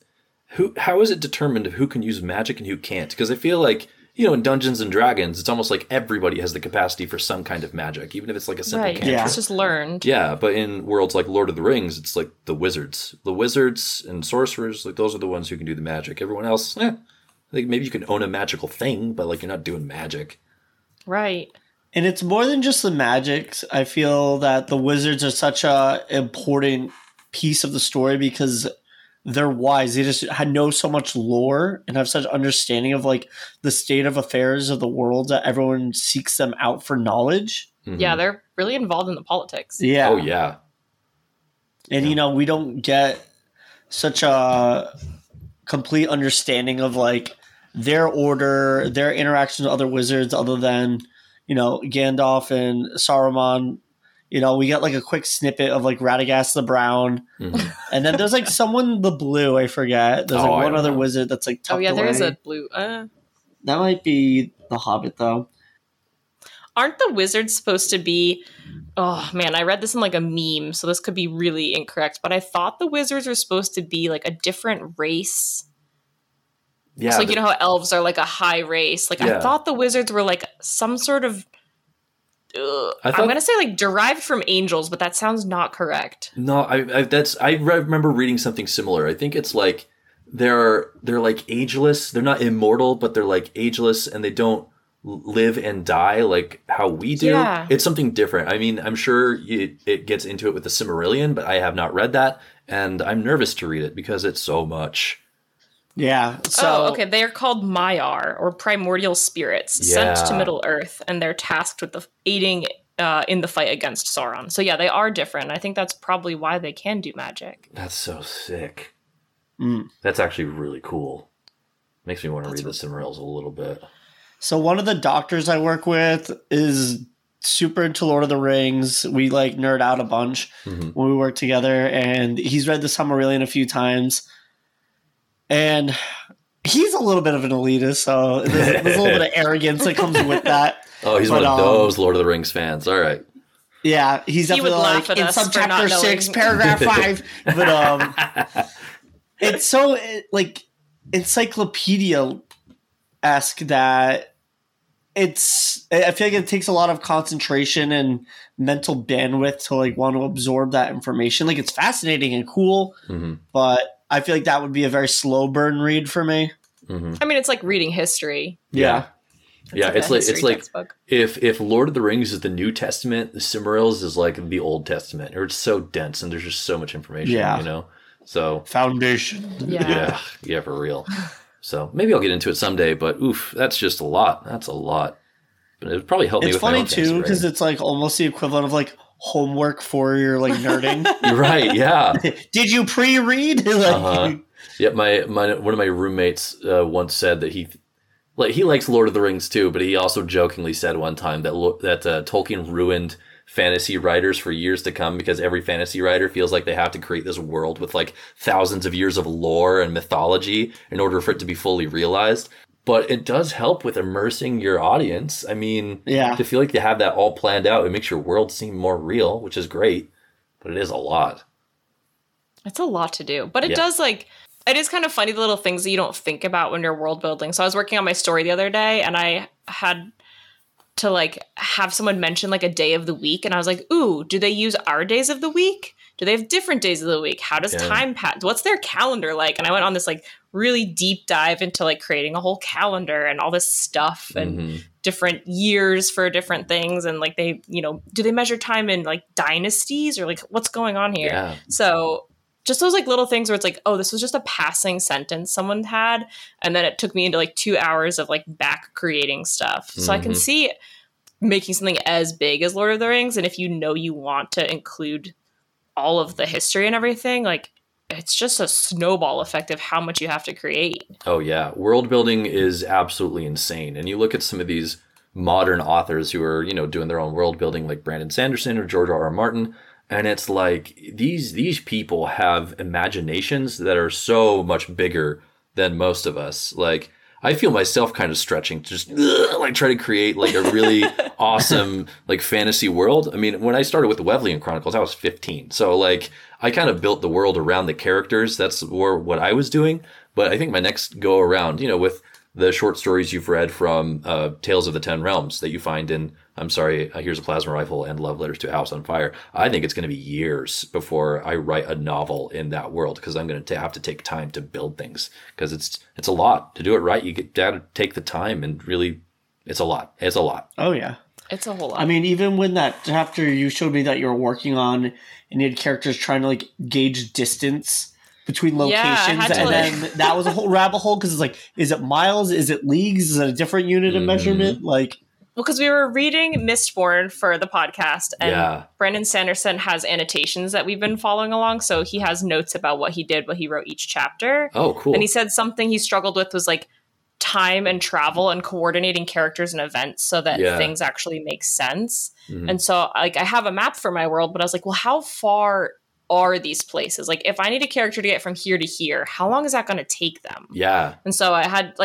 it determined who can use magic and who can't? Because I feel like, you know, in Dungeons and Dragons, it's almost like everybody has the capacity for some kind of magic, even if it's like a simple Right. cantrip. Yeah. It's just learned. Yeah, but in worlds like Lord of the Rings, it's like the wizards and sorcerers. Like those are the ones who can do the magic. Everyone else, like maybe you can own a magical thing, but like you're not doing magic. Right. And it's more than just the magics. I feel that the wizards are such a important piece of the story because they're wise. They just know so much lore and have such understanding of like the state of affairs of the world that everyone seeks them out for knowledge. Yeah, they're really involved in the politics. Yeah. Oh yeah, And you know, we don't get such a complete understanding of like their order, their interactions with other wizards other than, you know, Gandalf and Saruman. You know, we get like a quick snippet of like Radagast the Brown. And then there's like someone the blue, I forget. There's Oh, I like one don't other know. wizard that's like tucked Oh yeah, there is away. a blue. That might be the Hobbit though. Aren't the wizards supposed to be? Oh man, I read this in like a meme, so this could be really incorrect. But I thought the wizards were supposed to be like a different race. yeah. So like you know how elves are like a high race. Like Yeah. I thought the wizards were like some sort of. I thought- I'm gonna say like derived from angels, but that sounds not correct. No, I remember reading something similar. I think it's like they're like ageless. They're not immortal, but they're like ageless, and they don't live and die like how we do. Yeah. It's something different. I mean, I'm sure it gets into it with the Silmarillion, but I have not read that, and I'm nervous to read it because it's so much. Yeah. So Okay. They are called Maiar or primordial spirits sent to Yeah. Middle Earth, and they're tasked with aiding in the fight against Sauron. So yeah, they are different. I think that's probably why they can do magic. That's so sick. Mm. That's actually really cool. Makes me want to read the Silmarils a little bit. So one of the doctors I work with is super into Lord of the Rings. We like nerd out a bunch when we work together, and he's read the Silmarillion a few times. And he's a little bit of an elitist, so there's a little bit of arrogance that comes with that. Oh, he's But, one of those Lord of the Rings fans. All right. Yeah, he's He would definitely laugh like at in us some for not chapter knowing. 6, paragraph 5. But it's so like encyclopedia-esque that I feel like it takes a lot of concentration and mental bandwidth to like want to absorb that information. Like it's fascinating and cool, but I feel like that would be a very slow burn read for me. I mean, it's like reading history. Yeah. Yeah, like it's a like history textbook. if Lord of the Rings is the New Testament, the Silmarils is like the Old Testament. Or it's so dense and there's just so much information, Yeah. you know? So Foundation. Yeah. for real. So maybe I'll get into it someday, but oof, that's just a lot. That's a lot. But it would probably help me It's with my funny own too fantasy because writing. it's like almost the equivalent of like homework for your like nerding. You're right, yeah. Did you pre-read? Like, Uh-huh. Yeah, my one of my roommates once said that he likes Lord of the Rings too, but he also jokingly said one time that Tolkien ruined fantasy writers for years to come because every fantasy writer feels like they have to create this world with like thousands of years of lore and mythology in order for it to be fully realized. But it does help with immersing your audience. I mean, Yeah. to feel like they have that all planned out, it makes your world seem more real, which is great, but it is a lot. It's a lot to do, but it Yeah. does like it is kind of funny, the little things that you don't think about when you're world building. So I was working on my story the other day, and I had to like have someone mention like a day of the week, and I was like, ooh, do they use our days of the week? Do they have different days of the week? How does time pass? What's their calendar like? And I went on this like really deep dive into like creating a whole calendar and all this stuff and different years for different things. And like they, you know, do they measure time in like dynasties or like what's going on here? Yeah. So just those like little things where it's like, oh, this was just a passing sentence someone had. And then it took me into like 2 hours of like back creating stuff. So I can see making something as big as Lord of the Rings. And if you know you want to include all of the history and everything, like it's just a snowball effect of how much you have to create. Oh yeah. World building is absolutely insane. And you look at some of these modern authors who are, you know, doing their own world building like Brandon Sanderson or George R.R. Martin. And it's like these people have imaginations that are so much bigger than most of us. Like I feel myself kind of stretching to just like try to create like a really awesome like fantasy world. I mean, when I started with the Wesleyan Chronicles, I was 15. So like I kind of built the world around the characters. That's what I was doing. But I think my next go around, you know, with the short stories you've read from Tales of the Ten Realms that you find in, Here's a Plasma Rifle and Love Letters to a House on Fire. I think it's going to be years before I write a novel in that world because I'm going to have to take time to build things because it's a lot. To do it right, you got to take the time and really, it's a lot. It's a lot. Oh, yeah. It's a whole lot. I mean, even when that chapter you showed me that you were working on and you had characters trying to like gauge distance between locations, and then that was a whole rabbit hole because it's like, is it miles? Is it leagues? Is it a different unit of measurement? Like, well, because we were reading Mistborn for the podcast, and Brandon Sanderson has annotations that we've been following along, so he has notes about what he did, what he wrote each chapter. Oh, cool. And he said something he struggled with was like time and travel and coordinating characters and events so that things actually make sense. And so like I have a map for my world, but I was like, well, how far are these places? Like if I need a character to get from here to here, how long is that going to take them? Yeah. And so I had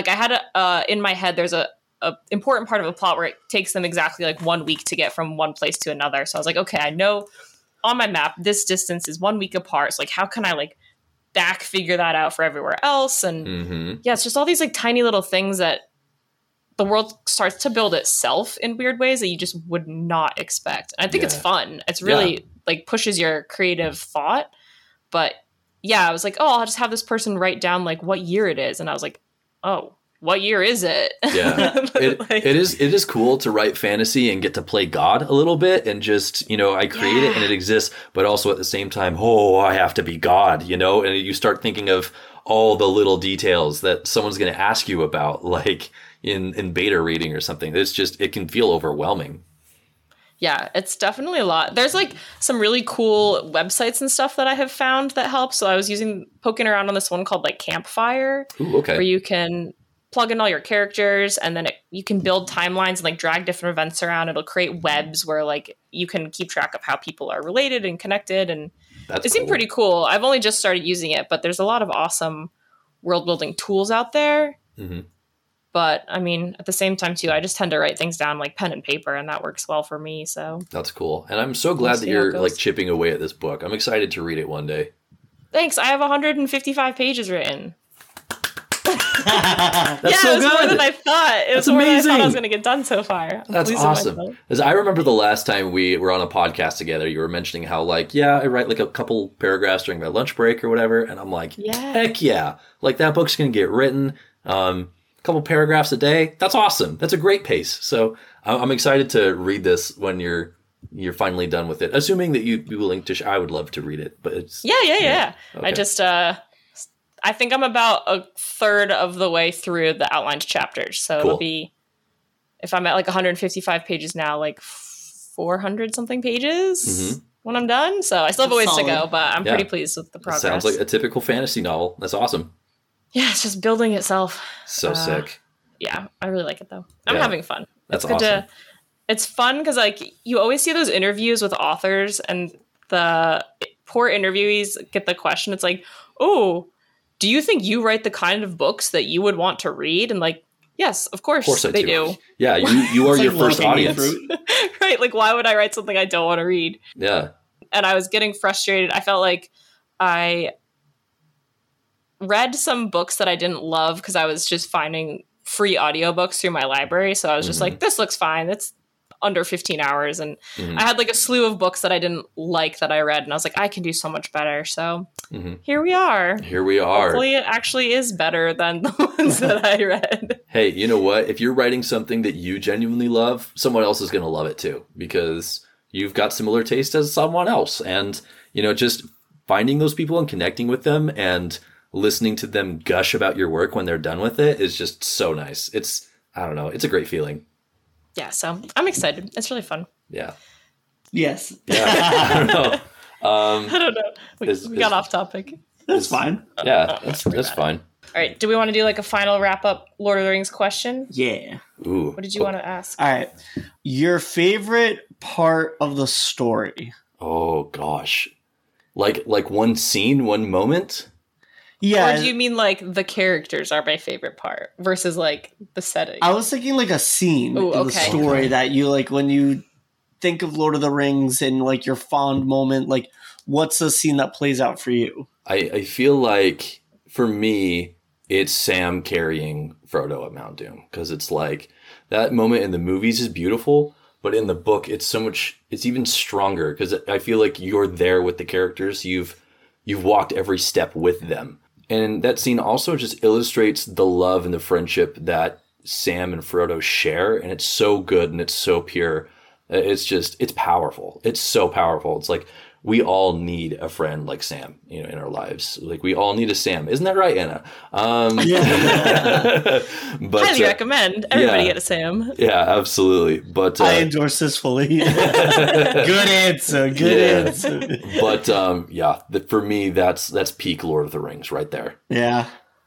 in my head, there's a important part of a plot where it takes them exactly like 1 week to get from one place to another. So I was like, okay, I know on my map, this distance is 1 week apart. So like, how can I like back figure that out for everywhere else? And yeah, it's just all these like tiny little things that the world starts to build itself in weird ways that you just would not expect. And I think it's fun. It's really like pushes your creative thought. But yeah, I was like, oh, I'll just have this person write down like what year it is. And I was like, oh, what year is it? Yeah, it is cool to write fantasy and get to play God a little bit and just, you know, I create it and it exists, but also at the same time, oh, I have to be God, you know, and you start thinking of all the little details that someone's going to ask you about, like in beta reading or something. It's just, it can feel overwhelming. Yeah, it's definitely a lot. There's like some really cool websites and stuff that I have found that help. So I was poking around on this one called like Campfire. Ooh, okay. Where you can plug in all your characters and then you can build timelines and like drag different events around. It'll create webs where like you can keep track of how people are related and connected. And it seemed pretty cool. I've only just started using it, but there's a lot of awesome world building tools out there. But I mean, at the same time too, I just tend to write things down like pen and paper, and that works well for me. So that's cool. And I'm so glad that you're like chipping away at this book. I'm excited to read it one day. Thanks. I have 155 pages written. That's so it was good. more than I thought. It was more than I thought I was going to get done so far. That's awesome. As I remember the last time we were on a podcast together, you were mentioning how like, I write like a couple paragraphs during my lunch break or whatever. And I'm like, heck yeah. Like that book's going to get written. A couple paragraphs a day. That's awesome. That's a great pace. So I'm excited to read this when you're finally done with it. Assuming that you'd be willing to, I would love to read it, but it's. Yeah. Okay. I just, I think I'm about a third of the way through the outlined chapters. So it'll be, if I'm at like 155 pages now, like 400 something pages when I'm done. So I still have a ways to go, but I'm pretty pleased with the progress. Sounds like a typical fantasy novel. That's awesome. Yeah, it's just building itself. So sick. Yeah, I really like it though. I'm having fun. That's awesome. It's fun because like you always see those interviews with authors and the poor interviewees get the question. It's like, oh, do you think you write the kind of books that you would want to read? And like, yes, of course they do. Yeah, you are your first audience. Right, like why would I write something I don't want to read? Yeah. And I was getting frustrated. I felt like read some books that I didn't love because I was just finding free audiobooks through my library. So I was just like, this looks fine. It's under 15 hours. And I had like a slew of books that I didn't like that I read. And I was like, I can do so much better. So here we are. Here we are. Hopefully it actually is better than the ones that I read. Hey, you know what? If you're writing something that you genuinely love, someone else is going to love it too, because you've got similar taste as someone else. And, you know, just finding those people and connecting with them and listening to them gush about your work when they're done with it is just so nice. I don't know. It's a great feeling. Yeah. So I'm excited. It's really fun. Yeah. Yes. Yeah. I don't know. I don't know. We got off topic. That's fine. Yeah, that's fine. All right. Do we want to do like a final wrap up Lord of the Rings question? Yeah. Ooh. What did you want to ask? All right. Your favorite part of the story? Oh gosh. Like one scene, one moment? Yeah. Or do you mean like the characters are my favorite part versus like the setting? I was thinking like a scene Ooh, in the okay. story that you like when you think of Lord of the Rings and like your fond moment, like what's the scene that plays out for you? I feel like for me, it's Sam carrying Frodo at Mount Doom, because it's like that moment in the movies is beautiful, but in the book it's even stronger because I feel like you're there with the characters. You've walked every step with them. And that scene also just illustrates the love and the friendship that Sam and Frodo share, and it's so good and it's so pure. It's powerful. It's so powerful. It's like we all need a friend like Sam, you know, in our lives. Like we all need a Sam. Isn't that right, Anna? Yeah. But, highly recommend everybody get a Sam. Yeah, absolutely. But I endorse this fully. Good answer. Good answer. But for me, that's peak Lord of the Rings right there. Yeah.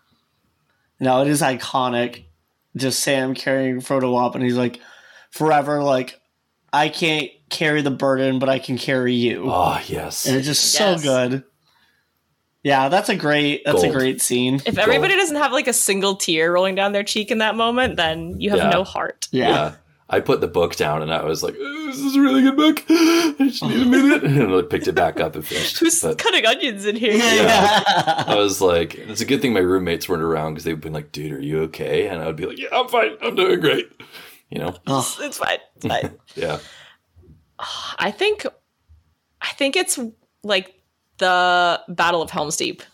No, it is iconic. Just Sam carrying Frodo up, and he's like, forever, like, I can't carry the burden, but I can carry you. Oh, yes. And it's just so good. Yeah, that's a great scene. If everybody doesn't have like a single tear rolling down their cheek in that moment, then you have no heart. Yeah. I put the book down and I was like, this is a really good book. I just need a minute. And I picked it back up and finished. Who's cutting onions in here? Yeah. I was like, it's a good thing my roommates weren't around because they'd been like, dude, are you okay? And I would be like, yeah, I'm fine. I'm doing great. You know? It's fine. It's fine. Yeah. I think it's like the Battle of Helm's Deep.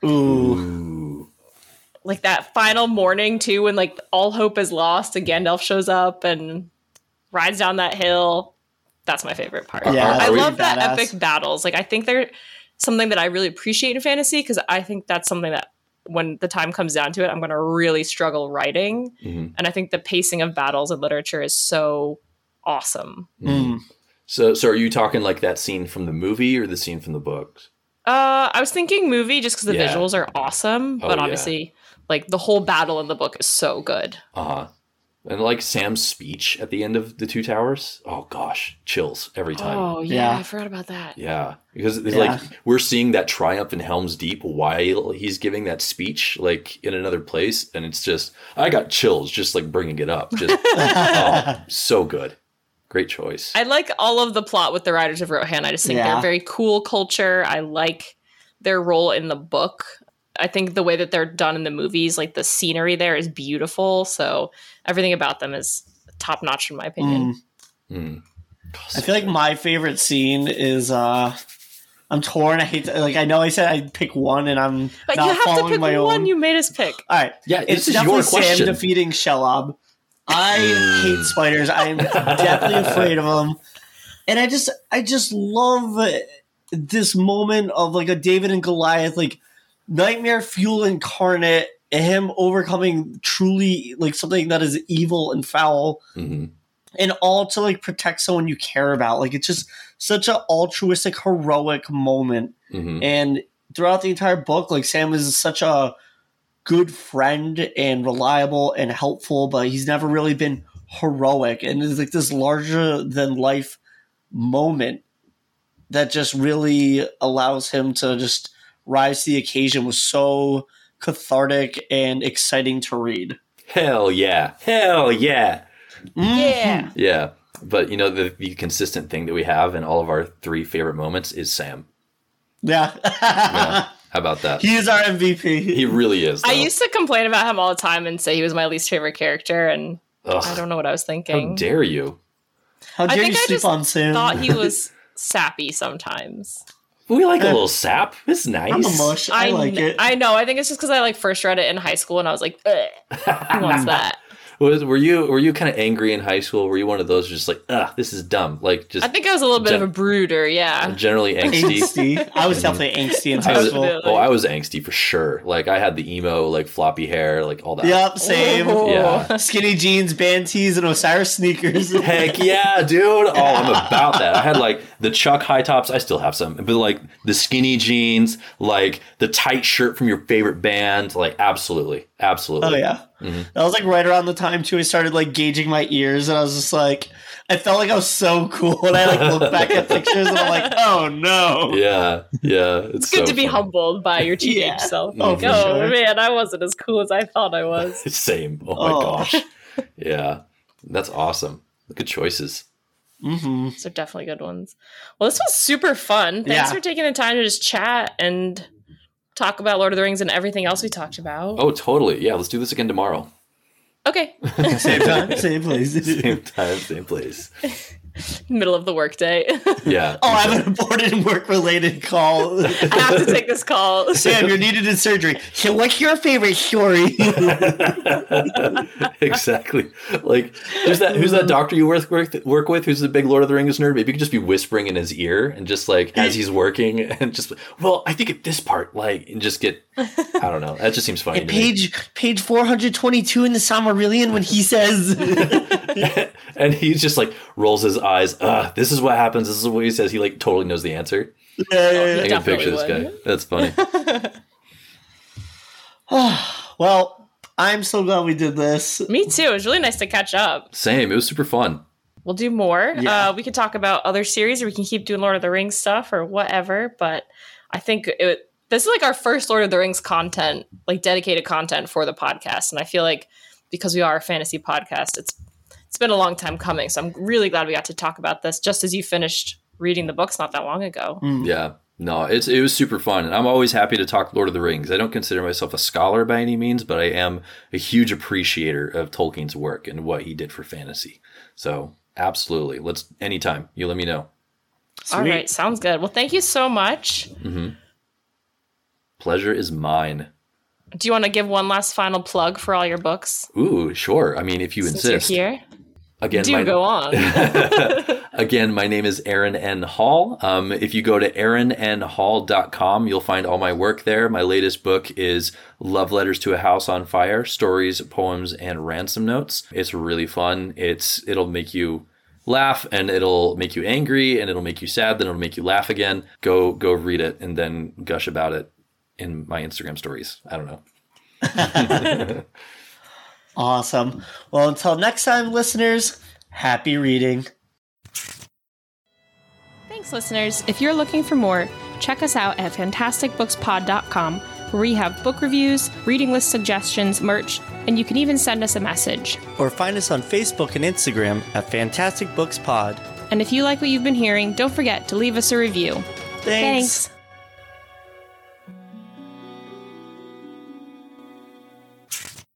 Ooh. Like that final morning too, when like all hope is lost and Gandalf shows up and rides down that hill. That's my favorite part. Yeah, I love that badass. epic battles. Like I think they're something that I really appreciate in fantasy because I think that's something that when the time comes down to it, I'm going to really struggle writing. Mm-hmm. And I think the pacing of battles in literature is so awesome. Mm. So are you talking like that scene from the movie or the scene from the books? I was thinking movie just because the Yeah. visuals are awesome, but yeah. obviously, like the whole battle in the book is so good. And like Sam's speech at the end of the Two Towers. Oh gosh, chills every time. Oh yeah, Yeah. I forgot about that. Yeah, because it's like we're seeing that triumph in Helm's Deep while he's giving that speech, like in another place, and it's just I got chills just like bringing it up. Just so good, great choice. I like all of the plot with the Riders of Rohan. I just think they're a very cool culture. I like their role in the book. I think the way that they're done in the movies, like the scenery there is beautiful. So everything about them is top notch in my opinion. I feel like my favorite scene is I'm torn. I hate to, like I know I said I'd pick one and I'm But not you have to following pick my one own. you made us pick. All right. Yeah, It's this is definitely your Sam question. defeating Shelob. I hate spiders. I am definitely afraid of them. And I just love this moment of like a David and Goliath, like nightmare fuel incarnate, and him overcoming truly like something that is evil and foul, Mm-hmm. and all to like protect someone you care about. Like it's just such an altruistic, heroic moment. Mm-hmm. And throughout the entire book, like Sam is such a good friend and reliable and helpful, but he's never really been heroic. And it's like this larger than life moment that just really allows him to just rise to the occasion. Was so cathartic and exciting to read. Hell yeah. Yeah. Yeah. But you know, the consistent thing that we have in all of our three favorite moments is Sam. Yeah. Yeah, How about that? He is our MVP. He really is, though. I used to complain about him all the time and say he was my least favorite character, and Ugh. I don't know what I was thinking. How dare you? How dare I think you I sleep just on Sam? thought he was sappy sometimes. We like a little sap. It's nice. I'm a mush. I like it. I know. I think it's just because I like first read it in high school and I was like, ugh, who wants that? Were you kind of angry in high school? Were you one of those just like, this is dumb? Like, just I think I was a little bit of a brooder, yeah. generally angsty. Angsty. I was definitely angsty in high school. I was angsty for sure. Like, I had the emo, like floppy hair, like all that. Yep, same. Oh. Yeah. Skinny jeans, band tees, and Osiris sneakers. Heck yeah, dude. Oh, I'm about that. I had like the Chuck high tops. I still have some, but like the skinny jeans, like the tight shirt from your favorite band. Like, absolutely. Oh yeah. Mm-hmm. That was like right around the time too I started like gauging my ears, and I was just like, I felt like I was so cool, and I like looked back at pictures and I'm like, oh no. Yeah. It's good so to be funny. humbled by your teenage Yeah. self. Oh, Like, for oh sure. man, I wasn't as cool as I thought I was. Same. Oh my gosh. Yeah. That's awesome. Good choices. Mm-hmm. Those are definitely good ones. Well, this was super fun. Thanks Yeah. for taking the time to just chat and talk about Lord of the Rings and everything else we talked about. Oh, totally. Yeah. Let's do this again tomorrow. Okay. Same time, same place. Same time, same place. Middle of the workday. Yeah. Oh, I have an important work-related call. I have to take this call. Sam, you're needed in surgery. So what's your favorite story? Exactly. Like, who's that doctor you work with who's the big Lord of the Rings nerd? Maybe you could just be whispering in his ear and just like as he's working and just, well, I think at this part, like, and just get, I don't know. That just seems funny. to me. Page 422 in the Silmarillion when he says... And he just like rolls his eyes. This is what happens. This is what he says. He like totally knows the answer. Yeah. I can picture this Definitely guy. That's funny. Well, I'm so glad we did this. Me too. It was really nice to catch up. Same. It was super fun. We'll do more. Yeah. We could talk about other series, or we can keep doing Lord of the Rings stuff or whatever. But I think this is like our first Lord of the Rings content, like dedicated content for the podcast. And I feel like because we are a fantasy podcast, it's been a long time coming. So I'm really glad we got to talk about this just as you finished reading the books not that long ago. Yeah. No, it was super fun. And I'm always happy to talk Lord of the Rings. I don't consider myself a scholar by any means, but I am a huge appreciator of Tolkien's work and what he did for fantasy. So absolutely. Anytime. You let me know. All right. Sounds good. Well, thank you so much. Mm-hmm. Pleasure is mine. Do you want to give one last final plug for all your books? Ooh, sure. I mean, if you Since insist. you're here. Again, Go on. Again, my name is Aaron N. Hall. If you go to aaronnhall.com, you'll find all my work there. My latest book is Love Letters to a House on Fire, Stories, Poems, and Ransom Notes. It's really fun. It'll make you laugh, and it'll make you angry, and it'll make you sad, then it'll make you laugh again. Go read it and then gush about it in my Instagram stories. I don't know. Awesome. Well, until next time, listeners, happy reading. Thanks, listeners. If you're looking for more, check us out at fantasticbookspod.com, where we have book reviews, reading list suggestions, merch, and you can even send us a message. Or find us on Facebook and Instagram at Fantastic Books Pod. And if you like what you've been hearing, don't forget to leave us a review. Thanks.